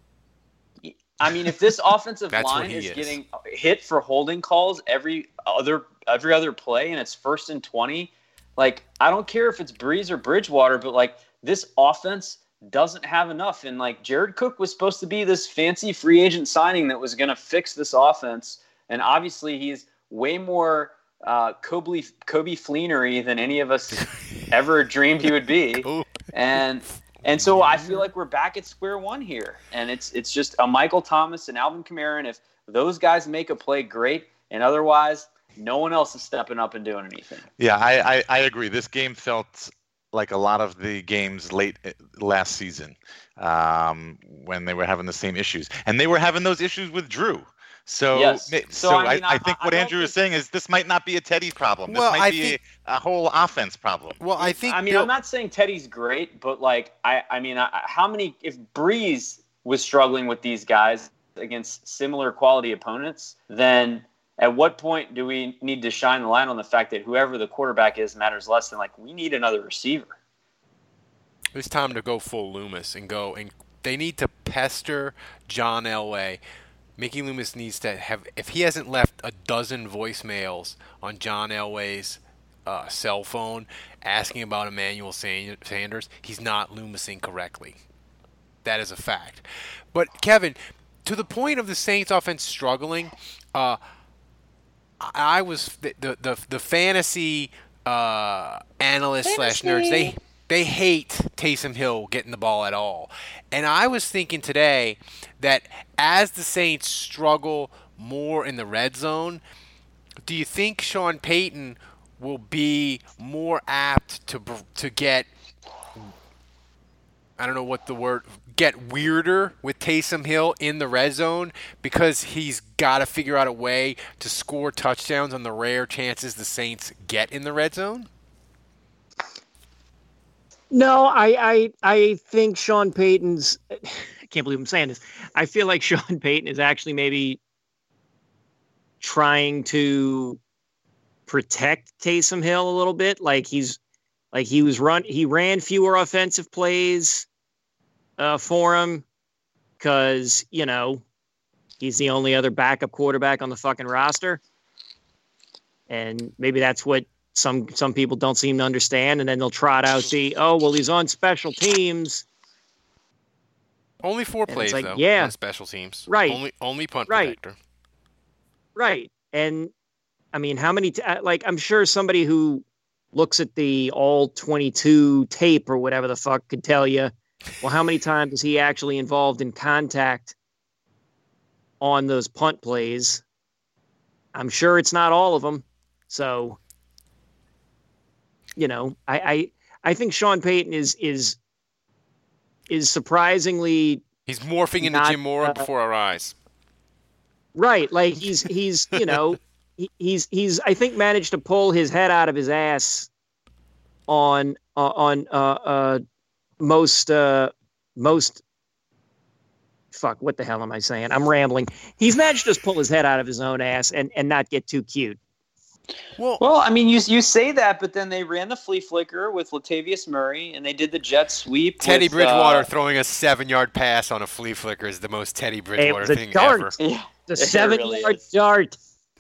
I mean, if this offensive That's line what he is, is. getting hit for holding calls every other every other play, and it's first and twenty, like, I don't care if it's Brees or Bridgewater, but, like, this offense doesn't have enough. And like Jared Cook was supposed to be this fancy free agent signing that was going to fix this offense. And obviously he's way more uh, Kobe, Kobe Fleenery than any of us ever dreamed he would be. And and so I feel like we're back at square one here. And it's it's just a Michael Thomas and Alvin Kamara. And if those guys make a play, great. And otherwise, no one else is stepping up and doing anything. Yeah, I, I, I agree. This game felt like a lot of the games late last season um, when they were having the same issues. And they were having those issues with Drew. So, yes. so, so I, mean, I, I think I, what I Andrew think... is saying is this might not be a Teddy problem. This well, might I be think... a, a whole offense problem. Well, I think. I mean, Bill... I'm not saying Teddy's great, but like, I, I mean, I, how many? If Breeze was struggling with these guys against similar quality opponents, then at what point do we need to shine the light on the fact that whoever the quarterback is matters less than like we need another receiver? It's time to go full Loomis and go, and they need to pester John Elway. Mickey Loomis needs to have, if he hasn't left a dozen voicemails on John Elway's uh, cell phone asking about Emmanuel Sanders, he's not Loomising correctly. That is a fact. But Kevin, to the point of the Saints offense struggling, uh, I was the the the, the fantasy uh, analysts slash nerds. They they hate Taysom Hill getting the ball at all, and I was thinking today that as the Saints struggle more in the red zone, do you think Sean Payton will be more apt to to get? I don't know what the word, get weirder with Taysom Hill in the red zone because he's got to figure out a way to score touchdowns on the rare chances the Saints get in the red zone? No, I I, I think Sean Payton's – I can't believe I'm saying this. I feel like Sean Payton is actually maybe trying to protect Taysom Hill a little bit. Like he's – Like he was run, he ran fewer offensive plays uh, for him because, you know, he's the only other backup quarterback on the fucking roster. And maybe that's what some some people don't seem to understand. And then they'll trot out the, oh, well, he's on special teams. Only four and plays, like, though, yeah, on special teams. Right. Only, only punt right. protector. Right. And, I mean, how many, t- like, I'm sure somebody who looks at the all twenty-two tape or whatever the fuck could tell you, well, how many times is he actually involved in contact on those punt plays? I'm sure it's not all of them. So, you know, I I, I think Sean Payton is is is surprisingly he's morphing into not, Jim Mora uh, before our eyes. Right, like he's he's you know. He's he's I think managed to pull his head out of his ass on uh, on uh, uh, most uh, most fuck what the hell am I saying? I'm rambling. He's managed to just pull his head out of his own ass and, and not get too cute. Well, well, I mean, you you say that, but then they ran the flea flicker with Latavius Murray, and they did the jet sweep. Teddy with, Bridgewater uh, throwing a seven-yard pass on a flea flicker is the most Teddy Bridgewater thing dart. ever. Yeah, the seven-yard really dart.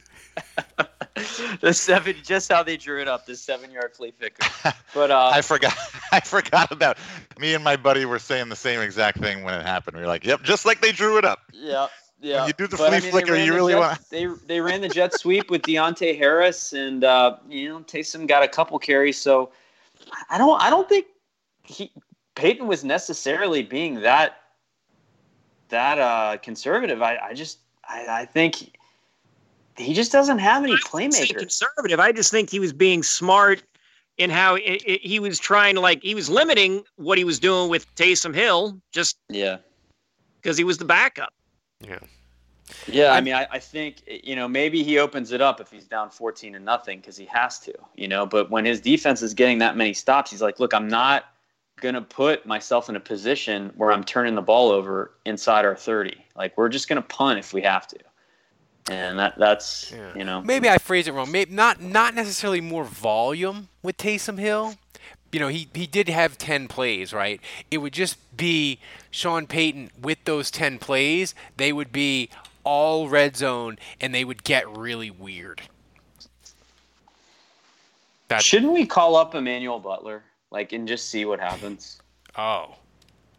the seven, just how they drew it up, the seven-yard flea flicker. But uh, I forgot. I forgot about. Me and my buddy were saying the same exact thing when it happened. We were like, "Yep, just like they drew it up." Yeah, yeah. When you do the but, flea I mean, flicker, you really jet, want. They they ran the jet sweep with Deontay Harris, and uh, you know, Taysom got a couple carries. So I don't I don't think he Peyton was necessarily being that that uh, conservative. I, I just I, I think. He, He just doesn't have any playmakers. Conservative. I just think he was being smart in how it, it, he was trying to like he was limiting what he was doing with Taysom Hill just yeah because he was the backup. Yeah, yeah. I mean, I, I think you know maybe he opens it up if he's down fourteen to nothing because he has to, you know. But when his defense is getting that many stops, he's like, look, I'm not gonna put myself in a position where I'm turning the ball over inside our thirty. Like we're just gonna punt if we have to. And that that's, yeah. you know. Maybe I phrased it wrong. Maybe not not necessarily more volume with Taysom Hill. You know, he, he did have ten plays, right? It would just be Sean Payton with those ten plays. They would be all red zone, and they would get really weird. That's, Shouldn't we call up Emmanuel Butler, like, and just see what happens? Oh.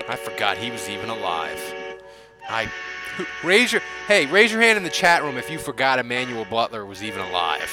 I forgot he was even alive. I raise your hey, raise your hand in the chat room if you forgot Emmanuel Butler was even alive.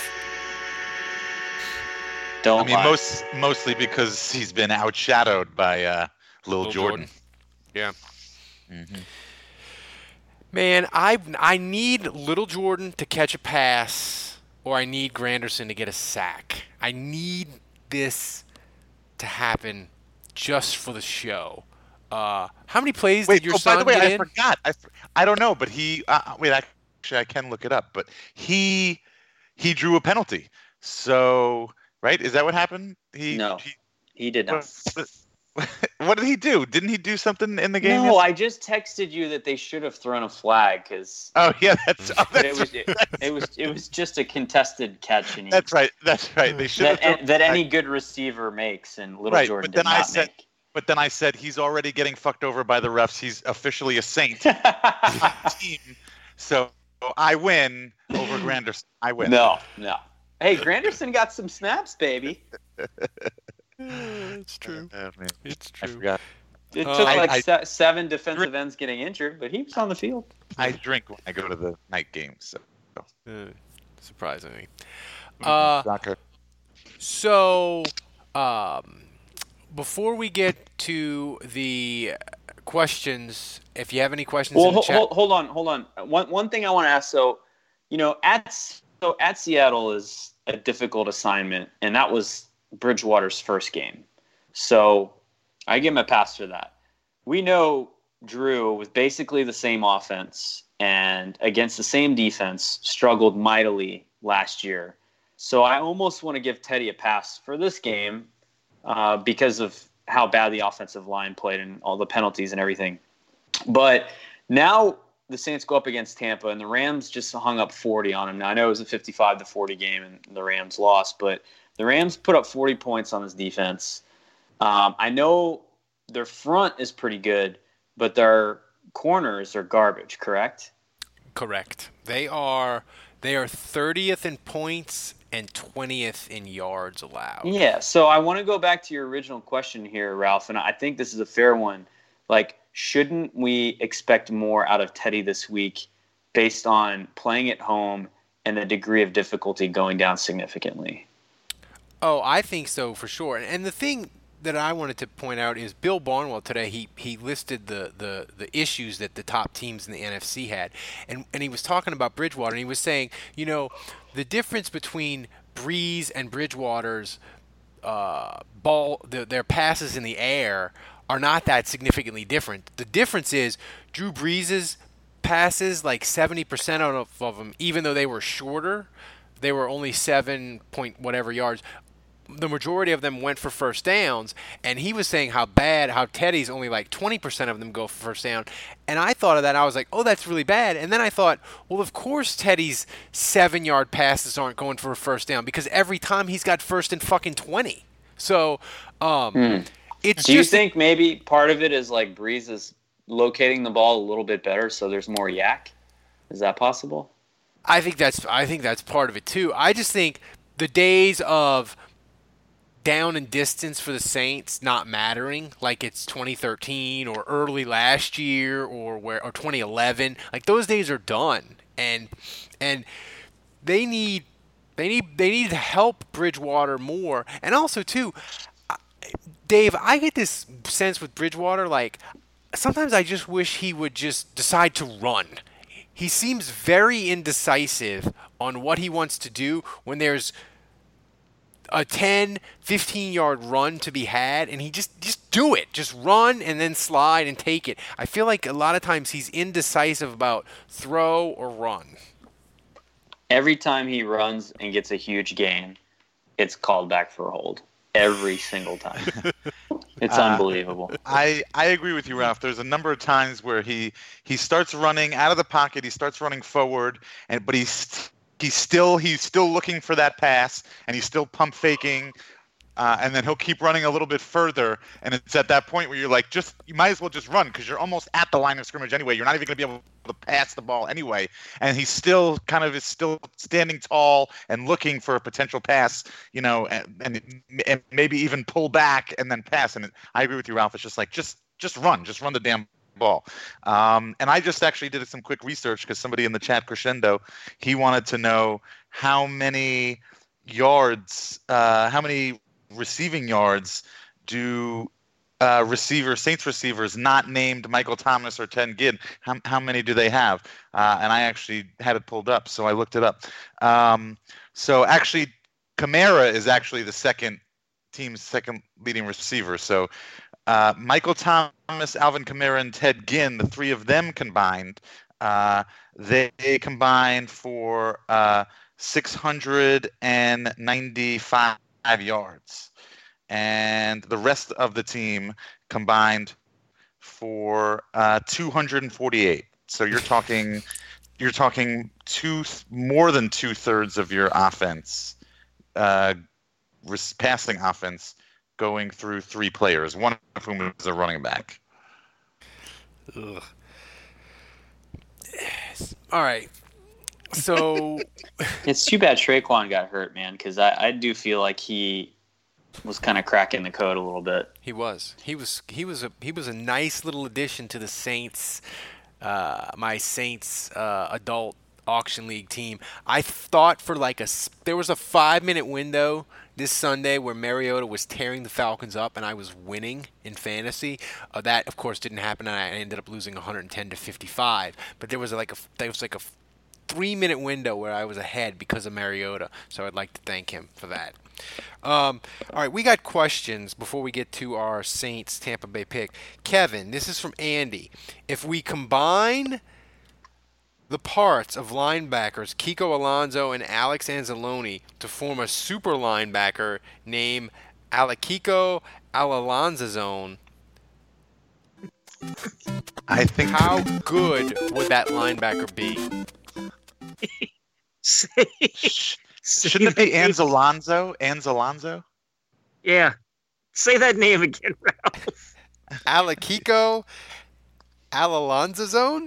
Don't I mean, lie. most mostly because he's been outshadowed by uh, Lil, Lil Jordan. Jordan. Yeah. Mm-hmm. Man, I I need Little Jordan to catch a pass, or I need Granderson to get a sack. I need this to happen just for the show. Uh, how many plays Wait, did your oh, son by the way, get I in? forgot. I, I don't know, but he uh, wait. Actually, I can look it up. But he he drew a penalty. So right, is that what happened? He No, he, he did not. What, what did he do? Didn't he do something in the game? No, yesterday? I just texted you that they should have thrown a flag because. Oh yeah, that's. Oh, that's it was it, it was it was just a contested catch, and he, That's right. That's right. They should that have that any good receiver makes, and Little right, Jordan but then did I not said, make. but then I said he's already getting fucked over by the refs. He's officially a saint. team. So I win over Granderson. I win. No, no. Hey, Granderson got some snaps, baby. It's true. Oh, man. It's I true. forgot. It Uh, took I- like I- se- seven defensive ends getting injured, but he was on the field. I drink when I go to the night games. So. Uh, surprisingly. Uh, Soccer. So, um, before we get to the questions, if you have any questions Well, in the ho- chat, hold, hold on, hold on. One one thing I want to ask. So, you know, at so at Seattle is a difficult assignment, and that was Bridgewater's first game. So, I give him a pass for that. We know Drew was basically the same offense and against the same defense struggled mightily last year. So I almost want to give Teddy a pass for this game uh, because of how bad the offensive line played and all the penalties and everything. But now the Saints go up against Tampa, and the Rams just hung up forty on him. Now, I know it was a fifty-five to forty game, and the Rams lost, but the Rams put up forty points on this defense. Um, I know their front is pretty good, but their corners are garbage, correct? correct. They are they are thirtieth in points and twentieth in yards allowed. Yeah, so I want to go back to your original question here, Ralph, and I think this is a fair one. Like, shouldn't we expect more out of Teddy this week based on playing at home and the degree of difficulty going down significantly? Oh, I think so for sure. And the thing that I wanted to point out is Bill Barnwell today, he, he listed the, the, the issues that the top teams in the N F C had. And, and he was talking about Bridgewater, and he was saying, you know, the difference between Breeze and Bridgewater's uh, ball, the, their passes in the air are not that significantly different. The difference is Drew Brees' passes, like seventy percent of, of them, even though they were shorter, they were only seven point whatever yards. The majority of them went for first downs, and he was saying how bad, how Teddy's only like twenty percent of them go for first down. And I thought of that, I was like, oh, that's really bad. And then I thought, well, of course Teddy's seven-yard passes aren't going for a first down, because every time he's got first and fucking twenty. So, um, Hmm. it's Do you just... think maybe part of it is like Breeze is locating the ball a little bit better, so there's more yak? Is that possible? I think that's I think that's part of it too. I just think the days of down and distance for the Saints not mattering, like it's twenty thirteen or early last year or where or twenty eleven, like those days are done, and and they need they need they need to help Bridgewater more. And also too, Dave, I get this sense with Bridgewater, like sometimes I just wish he would just decide to run. He seems very indecisive on what he wants to do when there's a ten, fifteen-yard run to be had, and he just, just do it. Just run and then slide and take it. I feel like a lot of times he's indecisive about throw or run. Every time he runs and gets a huge gain, it's called back for a hold. Every single time. It's Uh, unbelievable. I, I agree with you, Ralph. There's a number of times where he he starts running out of the pocket, he starts running forward, and but he's he's still he's still looking for that pass, and he's still pump faking, uh, and then he'll keep running a little bit further, and it's at that point where you're like, just you might as well just run, because you're almost at the line of scrimmage anyway. You're not even going to be able to pass the ball anyway, and he's still kind of is still standing tall and looking for a potential pass, you know, and, and, and maybe even pull back and then pass. And I agree with you, Ralph. It's just like just just run, just run the damn ball. Um, and I just actually did some quick research because somebody in the chat, Crescendo, he wanted to know how many yards, uh, how many receiving yards do uh, receiver Saints receivers not named Michael Thomas or Ted Ginn, how, how many do they have? Uh, and I actually had it pulled up, so I looked it up. Um, so actually, Kamara is actually the second team's second leading receiver. So uh, Michael Thomas, Alvin Kamara, and Ted Ginn, the three of them combined, uh, they combined for uh, six hundred ninety-five yards. And the rest of the team combined for uh, two hundred forty-eight. So you're talking, you're talking two more than two thirds of your offense, uh, passing offense, going through three players, one of whom is a running back. Ugh. All right. So it's too bad Traquan got hurt, man, because I, I do feel like he was kind of cracking the code a little bit. He was. He was. He was a. He was a nice little addition to the Saints. Uh, my Saints uh, adult auction league team. I thought for like a. There was a five minute window this Sunday where Mariota was tearing the Falcons up, and I was winning in fantasy. Uh, that of course didn't happen, and I ended up losing one hundred ten to fifty-five. But there was like a. There was like a three minute window where I was ahead because of Mariota. So I'd like to thank him for that. Um, all right, we got questions before we get to our Saints Tampa Bay pick. Kevin, this is from Andy. If we combine the parts of linebackers Kiko Alonso and Alex Anzalone to form a super linebacker named Alakiko Alalonzazone, I think how good would that linebacker be? Shouldn't it be Anzalonzo? Anzalonzo? Yeah. Say that name again, Ralph. Alakiko Alalonzazone?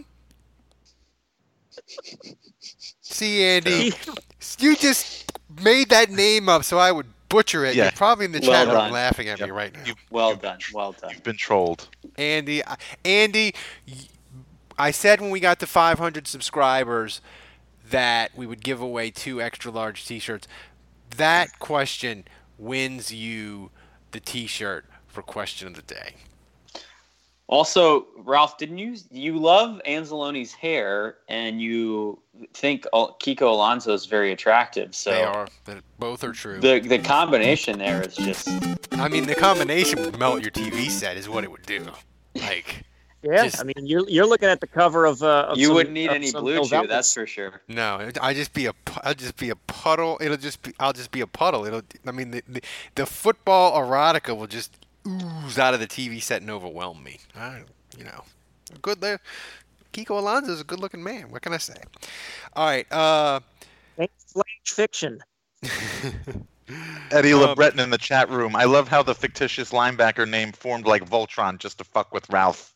See, Andy, you just made that name up so I would butcher it. Yeah. You're probably in the Well chat room done. laughing at Yep. me right now. You, Well done. Well done. you've been trolled. Andy, Andy, I said when we got to five hundred subscribers that we would give away two extra large t-shirts. That question wins you the t-shirt for question of the day. Also, Ralph, didn't you you love Anzalone's hair and you think Kiko Alonso is very attractive? So They are. They- Both are true. the the combination there is just I mean, the combination would melt your T V set is what it would do. Like, Yeah, Just- I mean, you're you're looking at the cover of. Uh, of you some- wouldn't need of any some blue chew, Velvet. that's for sure. no, I just be a, pu- I'll just be a puddle. It'll just be, I'll just be a puddle. It'll, I mean, the, the, the football erotica will just ooze out of the T V set and overwhelm me. I, you know, good there. Kiko Alonso is a good-looking man. What can I say? All right. Uh, Slash fiction. Eddie Um, LeBreton in the chat room. I love how the fictitious linebacker name formed like Voltron just to fuck with Ralph.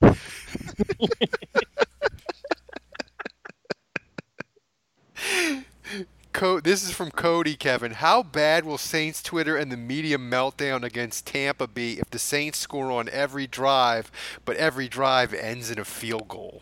Co- this is from Cody, Kevin. How bad will Saints Twitter and the media meltdown against Tampa be if the Saints score on every drive, but every drive ends in a field goal?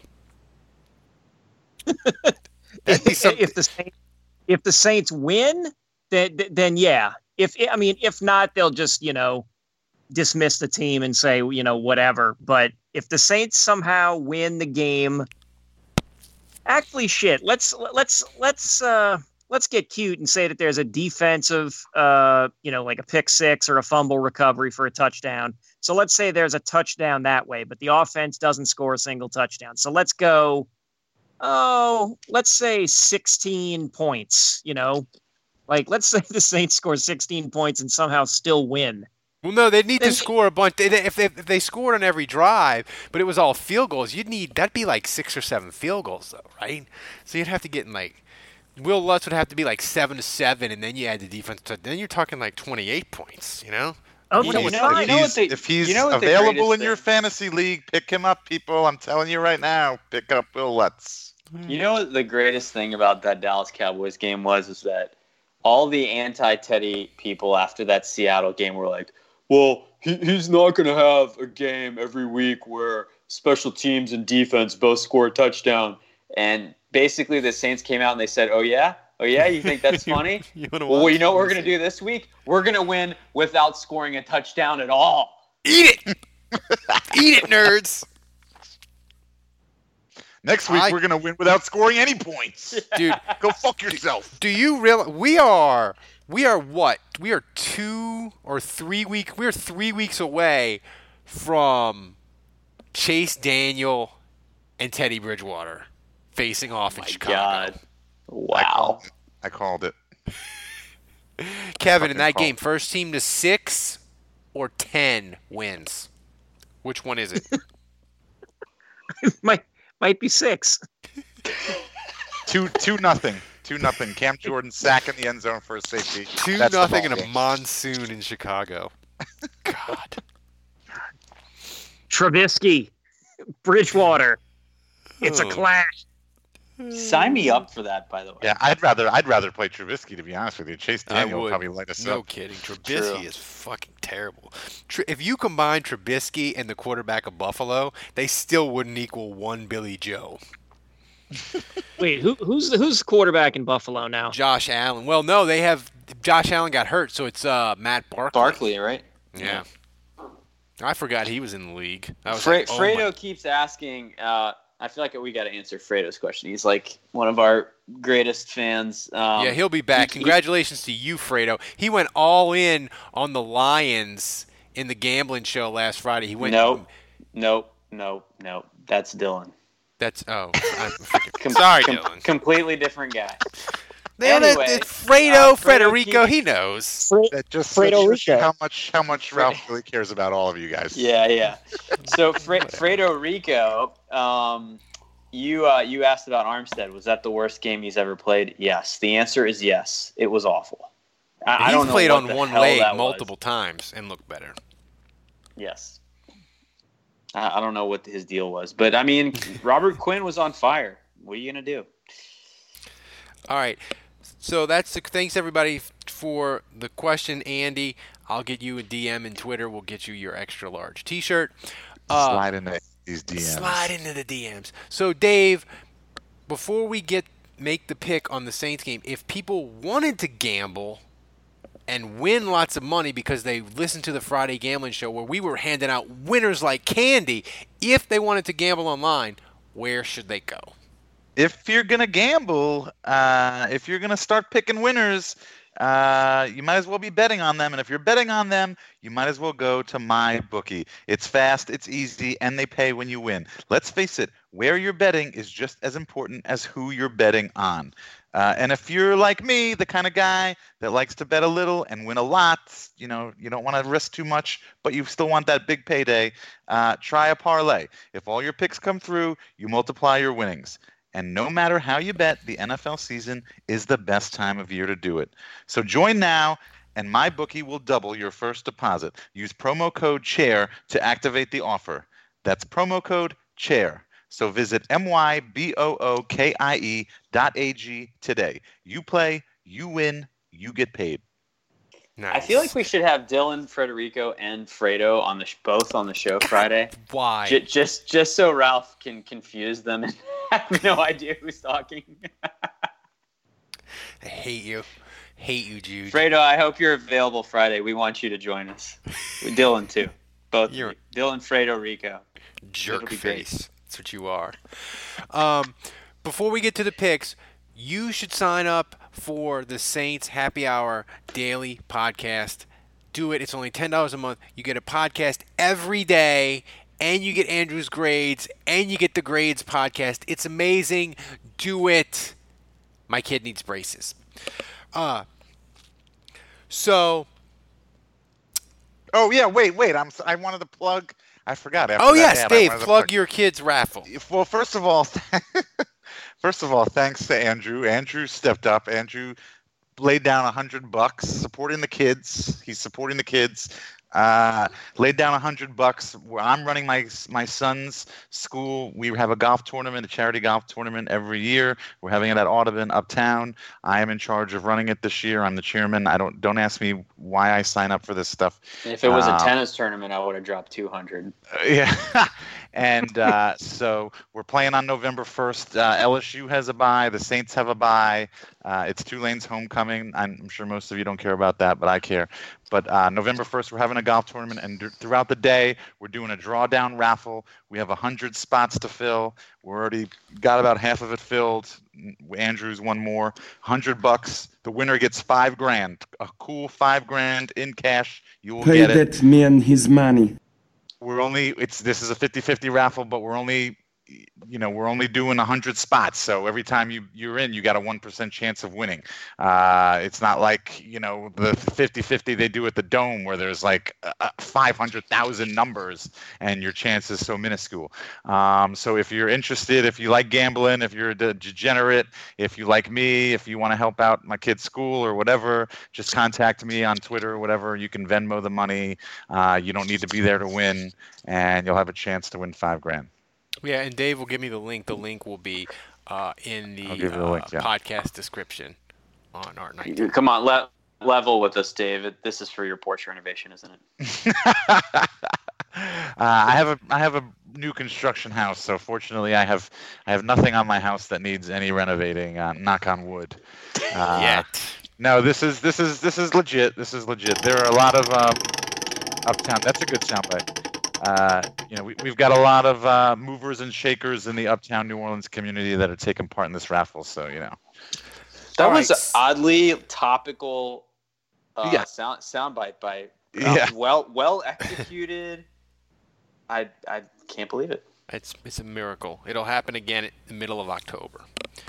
That'd be some- if the Saints, if the Saints win, then then yeah. If I mean, if not, they'll just you know dismiss the team and say you know whatever. But if the Saints somehow win the game, actually, shit. Let's let's let's uh, let's get cute and say that there's a defensive, uh, you know, like a pick six or a fumble recovery for a touchdown. So let's say there's a touchdown that way, but the offense doesn't score a single touchdown. So let's go. Oh, let's say sixteen points, you know, like let's say the Saints score sixteen points and somehow still win. Well, no, they'd need Then- to score a bunch. They- If they, if they scored on every drive, but it was all field goals, you'd need, that'd be like six or seven field goals, though, right? So you'd have to get in like, Will Lutz would have to be like seven to seven, and then you add the defense. To, then you're talking like twenty-eight points, you know? Okay, You know- If you know what he's, the- if he's you know what the available in greatest your thing- fantasy league, pick him up, people. I'm telling you right now, pick up Will Lutz. You know what the greatest thing about that Dallas Cowboys game was is that all the anti-Teddy people after that Seattle game were like, well, he, he's not going to have a game every week where special teams and defense both score a touchdown. And basically the Saints came out and they said, oh, yeah? Oh, yeah? You think that's funny? you well, you know what we're going to do this week? We're going to win without scoring a touchdown at all. Eat it! Eat it, nerds! Next week, I, we're going to win without scoring any points. Dude. Go fuck yourself. Do you realize we are, we are what? We are two or three weeks, we're three weeks away from Chase Daniel and Teddy Bridgewater facing off oh in Chicago. God. Wow. I called it. I called it. Kevin, in that game, first team to six or ten wins. Which one is it? might might be six. two two nothing. Two nothing. Cam Jordan sack in the end zone for a safety. Two That's nothing in a game. monsoon in Chicago. God. Trubisky, Bridgewater. It's Oh. a clash. Sign me up for that, by the way. Yeah, I'd rather I'd rather play Trubisky, to be honest with you. Chase I Daniel will would. probably light us no up. kidding. Trubisky True. is fucking terrible. Tr- if you combine Trubisky and the quarterback of Buffalo, they still wouldn't equal one Billy Joe. Wait, who who's the who's the quarterback in Buffalo now? Josh Allen. Well, no, they have Josh Allen got hurt, so it's uh, Matt Barkley. Barkley, right? Yeah. I forgot he was in the league. I was Fre- like, oh Fredo my- keeps asking. Uh, I feel like we got to answer Fredo's question. He's like one of our greatest fans. Um, yeah, he'll be back. he- Congratulations to you, Fredo. He went all in on the Lions in the gambling show last Friday. He went. Nope, nope, nope, nope. That's Dylan. That's oh, I'm freaking, Com- sorry, com- Dylan. Completely different guy. Man, Anyway, that, that Fredo, uh, Fredo Federico, keeps- he knows. That just Fredo shows you Rico. how much how much Ralph really cares about all of you guys. Yeah, yeah. So Fre- Fredo Rico, um, you uh, you asked about Armstead. Was that the worst game he's ever played? Yes. The answer is yes. It was awful. I, I He's don't know played what on the one hell leg that was. multiple times and looked better. Yes. I, I don't know what his deal was, but I mean, Robert Quinn was on fire. What are you gonna do? All right. So that's the, thanks everybody f- for the question, Andy. I'll get you a D M in Twitter. We'll get you your extra large T-shirt. Uh, Slide into these D Ms. Slide into the D Ms. So Dave, before we get make the pick on the Saints game, if people wanted to gamble and win lots of money because they listened to the Friday Gambling Show where we were handing out winners like candy, if they wanted to gamble online, where should they go? If you're gonna gamble, uh, if you're gonna start picking winners, uh, you might as well be betting on them. And if you're betting on them, you might as well go to MyBookie. It's fast, it's easy, and they pay when you win. Let's face it, where you're betting is just as important as who you're betting on. Uh, and if you're like me, the kind of guy that likes to bet a little and win a lot, you know, you don't want to risk too much, but you still want that big payday, uh, try a parlay. If all your picks come through, you multiply your winnings. And no matter how you bet, the N F L season is the best time of year to do it. So join now, and MyBookie will double your first deposit. Use promo code CHAIR to activate the offer. That's promo code CHAIR. So visit M Y B O O K I E dot A G today. You play, you win, you get paid. Nice. I feel like we should have Dylan, Federico, and Fredo on the sh- both on the show Friday. Why? J- just just so Ralph can confuse them and have no idea who's talking. I hate you. Hate you, Jude. Fredo, I hope you're available Friday. We want you to join us. Dylan too. Both. You're- Dylan, Fredo, Rico. Jerk It'll be great. face. That's what you are. Um, before we get to the picks, you should sign up for the Saints Happy Hour daily podcast. Do it. It's only ten dollars a month. You get a podcast every day, and you get Andrew's grades, and you get the grades podcast. It's amazing. Do it. My kid needs braces. Uh, so... Oh, yeah, wait, wait. I'm, I wanted to plug... I forgot. After Oh, that yes, ad, I Dave, wanted to plug your kid's raffle. Well, first of all, first of all, thanks to Andrew. Andrew stepped up. Andrew laid down a hundred bucks supporting the kids. He's supporting the kids. Uh, laid down a hundred bucks. I'm running my my son's school. We have a golf tournament, a charity golf tournament every year. We're having it at Audubon Uptown. I am in charge of running it this year. I'm the chairman. I don't don't ask me why I sign up for this stuff. If it was um, a tennis tournament, I would have dropped two hundred. Uh, yeah, and uh, so we're playing on November first. Uh, L S U has a bye. The Saints have a bye. Uh, it's Tulane's homecoming. I'm sure most of you don't care about that, but I care. But uh, November first, we're having a golf tournament, and d- throughout the day, we're doing a drawdown raffle. We have one hundred spots to fill. We're already got about half of it filled. Andrew's one more. one hundred bucks. The winner gets five grand. A cool five grand in cash. You will Pay get it. that man his money. We're only, it's this is a fifty-fifty raffle, but we're only, you know, we're only doing one hundred spots. So every time you, you're in, you got a one percent chance of winning. Uh, it's not like, you know, the fifty-fifty they do at the Dome where there's like uh, five hundred thousand numbers and your chance is so minuscule. Um, so if you're interested, if you like gambling, if you're a degenerate, if you like me, if you want to help out my kid's school or whatever, just contact me on Twitter or whatever. You can Venmo the money. Uh, you don't need to be there to win, and you'll have a chance to win five grand. Yeah, and Dave will give me the link. The link will be uh, in the, the uh, link, yeah. podcast description on Art nineteen. Come on, le- level with us, Dave. This is for your porch renovation, isn't it? uh, I have a I have a new construction house, so fortunately I have I have nothing on my house that needs any renovating. Uh, knock on wood. Uh, Yet. No, this is this is this is legit. This is legit. There are a lot of um, uptown. That's a good soundbite. Uh, you know, we, we've got a lot of uh, movers and shakers in the uptown New Orleans community that are taking part in this raffle. So, you know, that All was right. oddly topical. Uh, Yeah. sound soundbite by uh, Yeah. well well executed. I I can't believe it. It's it's a miracle. It'll happen again in the middle of October.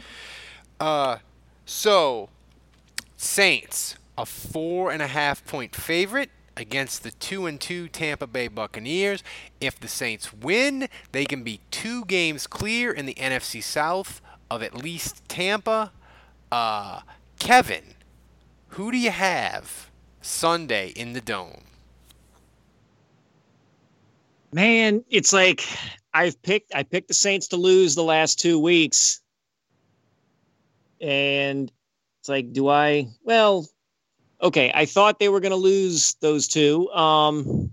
Uh, so Saints, a four and a half point favorite against the two and two Tampa Bay Buccaneers. If the Saints win, they can be two games clear in the N F C South of at least Tampa. Uh, Kevin, who do you have Sunday in the Dome? Man, it's like I've picked I picked the Saints to lose the last two weeks. And it's like, do I well okay, I thought they were gonna lose those two. Um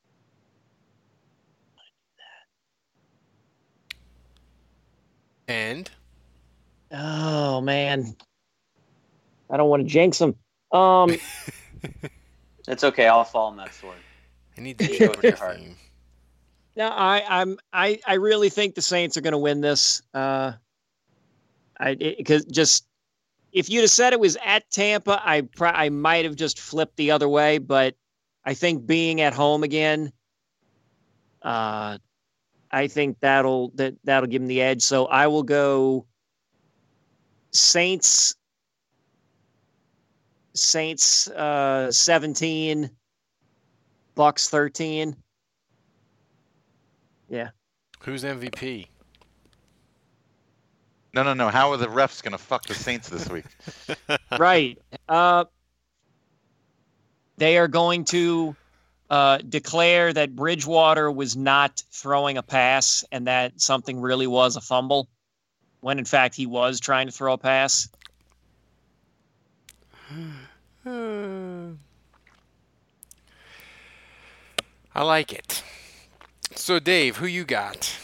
And oh man. I don't want to jinx them. Um It's okay. I'll fall on that sword. I need to Go with your heart. No, I, I'm I, I really think the Saints are going to win this. Uh, I because just if you'd have said it was at Tampa, I pro- I might have just flipped the other way. But I think being at home again, uh, I think that'll that that'll give them the edge. So I will go Saints. Saints uh, seventeen, Bucks thirteen. Yeah. Who's M V P? no, no, no. How are the refs going to fuck the Saints this week? Right. Uh, they are going to uh, declare that Bridgewater was not throwing a pass and that something really was a fumble, when in fact he was trying to throw a pass. I like it. So, Dave, who you got?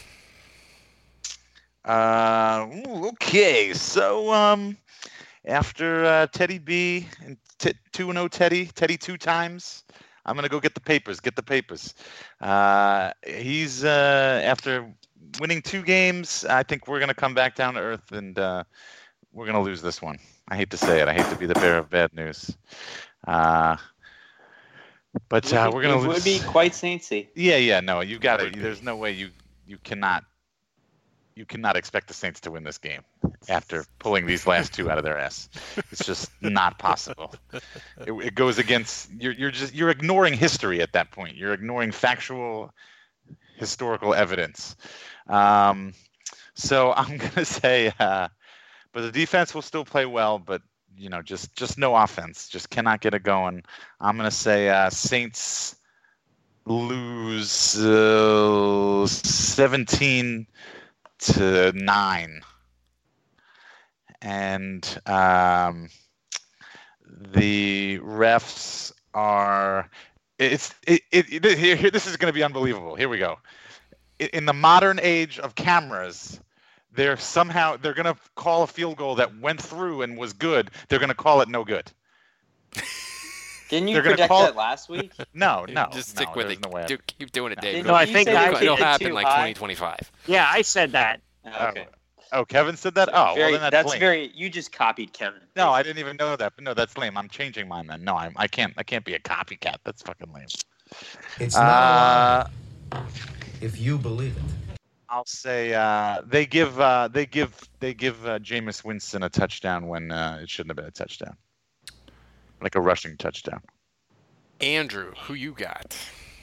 Uh, ooh, okay. So, um, after uh, Teddy B and t- two and oh Teddy, Teddy two times, I'm gonna go get the papers. Get the papers. Uh, he's uh, after winning two games. I think we're gonna come back down to earth and uh, we're gonna lose this one. I hate to say it. I hate to be the bearer of bad news. Uh, but uh, we're gonna it lose. would be quite Saintsy. Yeah, yeah, no, you got it. There's no way you you cannot you cannot expect the Saints to win this game after pulling these last two out of their ass. It's just not possible. It, it goes against you're you're just you're ignoring history at that point. You're ignoring factual historical evidence. Um, so I'm gonna say, uh, but the defense will still play well. But you know, just just no offense. Just cannot get it going. I'm gonna say uh, Saints lose uh, seventeen to nine, and um, the refs are. It's it, it, it here, here. This is going to be unbelievable. Here we go. In the modern age of cameras, they're somehow they're going to call a field goal that went through and was good. They're going to call it no good. Didn't you They're gonna predict call- that last week? No, no. Just no, stick with there's it. No way. Do, keep doing it, Dave. No, I think I it'll, it'll did happen too like high. twenty twenty-five. Yeah, I said that. Okay. Oh, Kevin said that? Oh, very, well, then that's, that's lame. very. You just copied Kevin. No, I didn't even know that. But no, that's lame. I'm changing mine then. No, I'm, I can't. I can't be a copycat. That's fucking lame. It's not Uh, a lie if you believe it. I'll say uh, they give uh, they give they give uh, Jameis Winston a touchdown when uh, it shouldn't have been a touchdown, like a rushing touchdown. Andrew, who you got?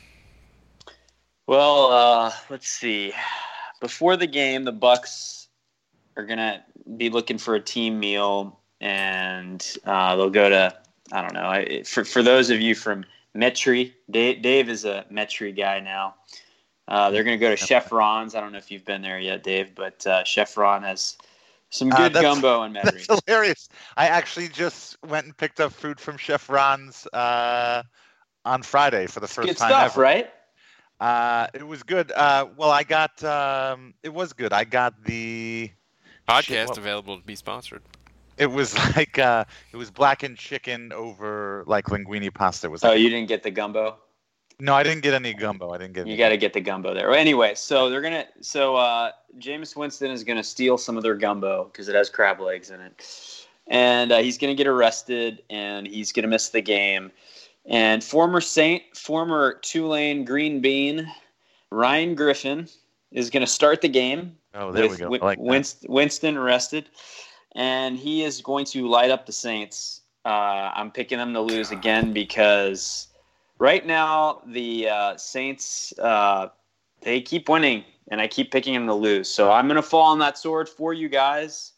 Well, uh, let's see. Before the game, the Bucks are gonna be looking for a team meal, and uh, they'll go to I don't know. I, for for those of you from Metri, Dave, Dave is a Metri guy now. Uh, they're going to go to Chef Ron's. I don't know if you've been there yet, Dave, but uh, Chef Ron has some good Uh, that's- gumbo in Metri. That's hilarious. I actually just went and picked up food from Chef Ron's uh, on Friday for the first Good time stuff, ever. right? Uh, it was good. Uh, well, I got. Um, it was good. I got the Podcast Shit, what- available to be sponsored. It was like uh, it was blackened chicken over like linguine pasta. It was Oh, like, you didn't get the gumbo? no, I didn't get any gumbo. I didn't get. You Any got to get the gumbo there. Well, anyway, so they're gonna. So uh, Jameis Winston is gonna steal some of their gumbo because it has crab legs in it, and uh, he's gonna get arrested and he's gonna miss the game. And former Saint, former Tulane Green Bean, Ryan Griffin is gonna start the game. Oh, there we with go. I Win- like that. Winston, Winston arrested, and he is going to light up the Saints. Uh, I'm picking them to lose again because. Right now, the uh, Saints, uh, they keep winning, and I keep picking them to lose. So I'm going to fall on that sword for you guys.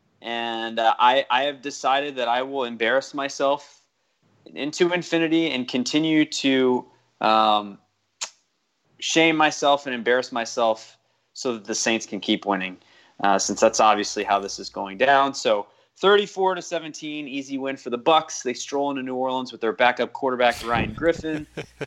And uh, I, I have decided that I will embarrass myself into infinity and continue to um, shame myself and embarrass myself so that the Saints can keep winning, uh, since that's obviously how this is going down. So thirty-four to seventeen, easy win for the Bucks. They stroll into New Orleans with their backup quarterback Ryan Griffin,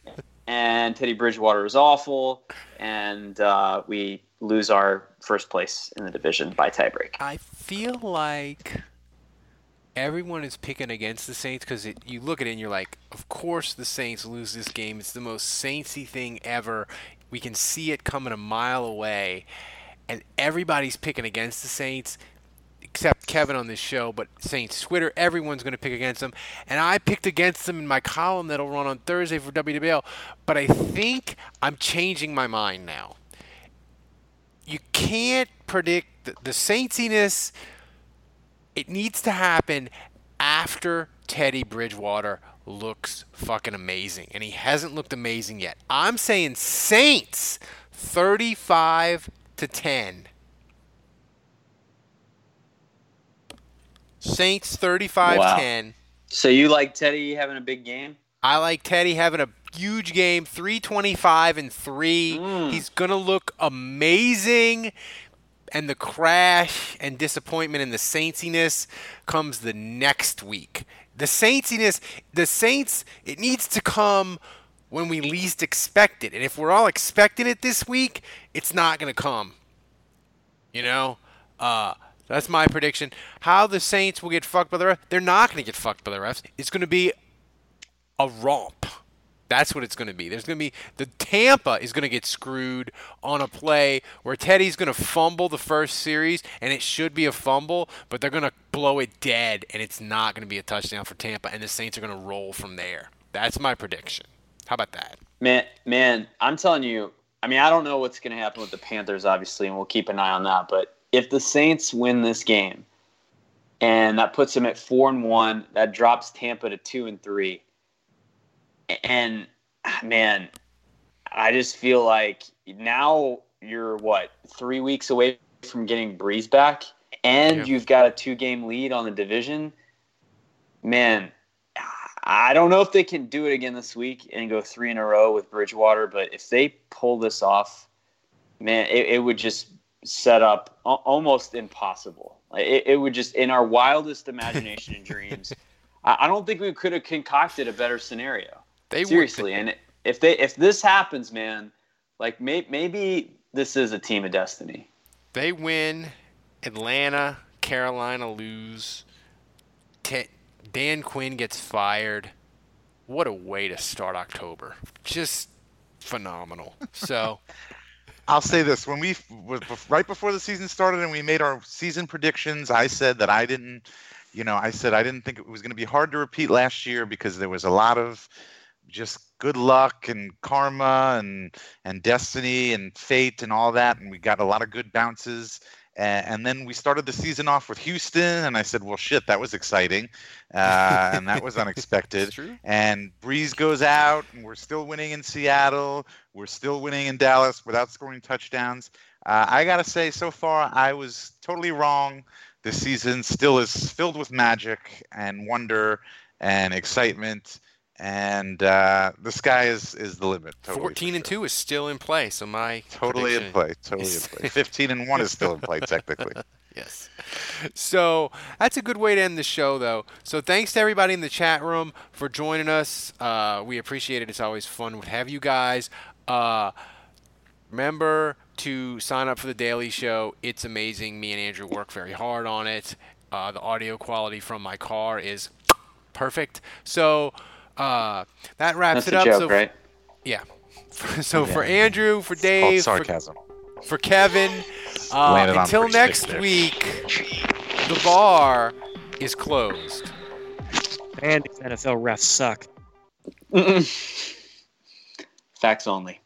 and Teddy Bridgewater is awful, and uh, we lose our first place in the division by tiebreak. I feel like everyone is picking against the Saints because you look at it and you're like, of course the Saints lose this game. It's the most Saintsy thing ever. We can see it coming a mile away, and everybody's picking against the Saints. Except Kevin on this show, but Saints Twitter, everyone's going to pick against them. And I picked against them in my column that'll run on Thursday for W W L. But I think I'm changing my mind now. You can't predict the, the Saintsiness. It needs to happen after Teddy Bridgewater looks fucking amazing. And he hasn't looked amazing yet. I'm saying Saints thirty-five to ten. Saints thirty-five ten. Wow. So you like Teddy having a big game? I like Teddy having a huge game, three twenty-five and three. Mm. He's going to look amazing. And the crash and disappointment and the Saintsiness comes the next week. The Saintsiness, the Saints, it needs to come when we least expect it. And if we're all expecting it this week, it's not going to come. You know? Uh... That's my prediction. How the Saints will get fucked by the refs? They're not going to get fucked by the refs. It's going to be a romp. That's what it's going to be. There's going to be the Tampa is going to get screwed on a play where Teddy's going to fumble the first series, and it should be a fumble, but they're going to blow it dead, and it's not going to be a touchdown for Tampa, and the Saints are going to roll from there. That's my prediction. How about that? Man, man, I'm telling you. I mean, I don't know what's going to happen with the Panthers, obviously, and we'll keep an eye on that, but if the Saints win this game, and that puts them at four and one, that drops Tampa to two and three. And man, I just feel like now you're what three weeks away from getting Breeze back, and Yeah. you've got a two-game lead on the division. Man, I don't know if they can do it again this week and go three in a row with Bridgewater, but if they pull this off, man, it, it would just set up a- almost impossible. It, it would just, in our wildest imagination and dreams, I, I don't think we could have concocted a better scenario. They Seriously, and if they if this happens, man, like may, maybe this is a team of destiny. They win. Atlanta, Carolina lose. T- Dan Quinn gets fired. What a way to start October. Just phenomenal. So I'll say this. When we, right before the season started and we made our season predictions, I said that I didn't, you know, I said I didn't think it was going to be hard to repeat last year because there was a lot of just good luck and karma and and destiny and fate and all that, and we got a lot of good bounces. And, and then we started the season off with Houston, and I said, well, shit, that was exciting, uh, and that was unexpected. And Breeze goes out, and we're still winning in Seattle. We're still winning in Dallas without scoring touchdowns. Uh, I got to say, so far, I was totally wrong. This season still is filled with magic and wonder and excitement. And uh, the sky is, is the limit. Totally, fourteen and two is still in play. So my totally in play. Totally in play. Fifteen and one is still in play technically. Yes. So that's a good way to end the show, though. So thanks to everybody in the chat room for joining us. Uh, we appreciate it. It's always fun to have you guys. Uh, remember to sign up for the Daily Show. It's amazing. Me and Andrew work very hard on it. Uh, the audio quality from my car is perfect. So. Uh, that wraps That's it a up. joke, so, right? Yeah. So Yeah. for Andrew, for It's Dave, called sarcasm. For, for Kevin, uh, Landed on until pretty next thick there. week, the bar is closed. And these N F L refs suck. Facts only.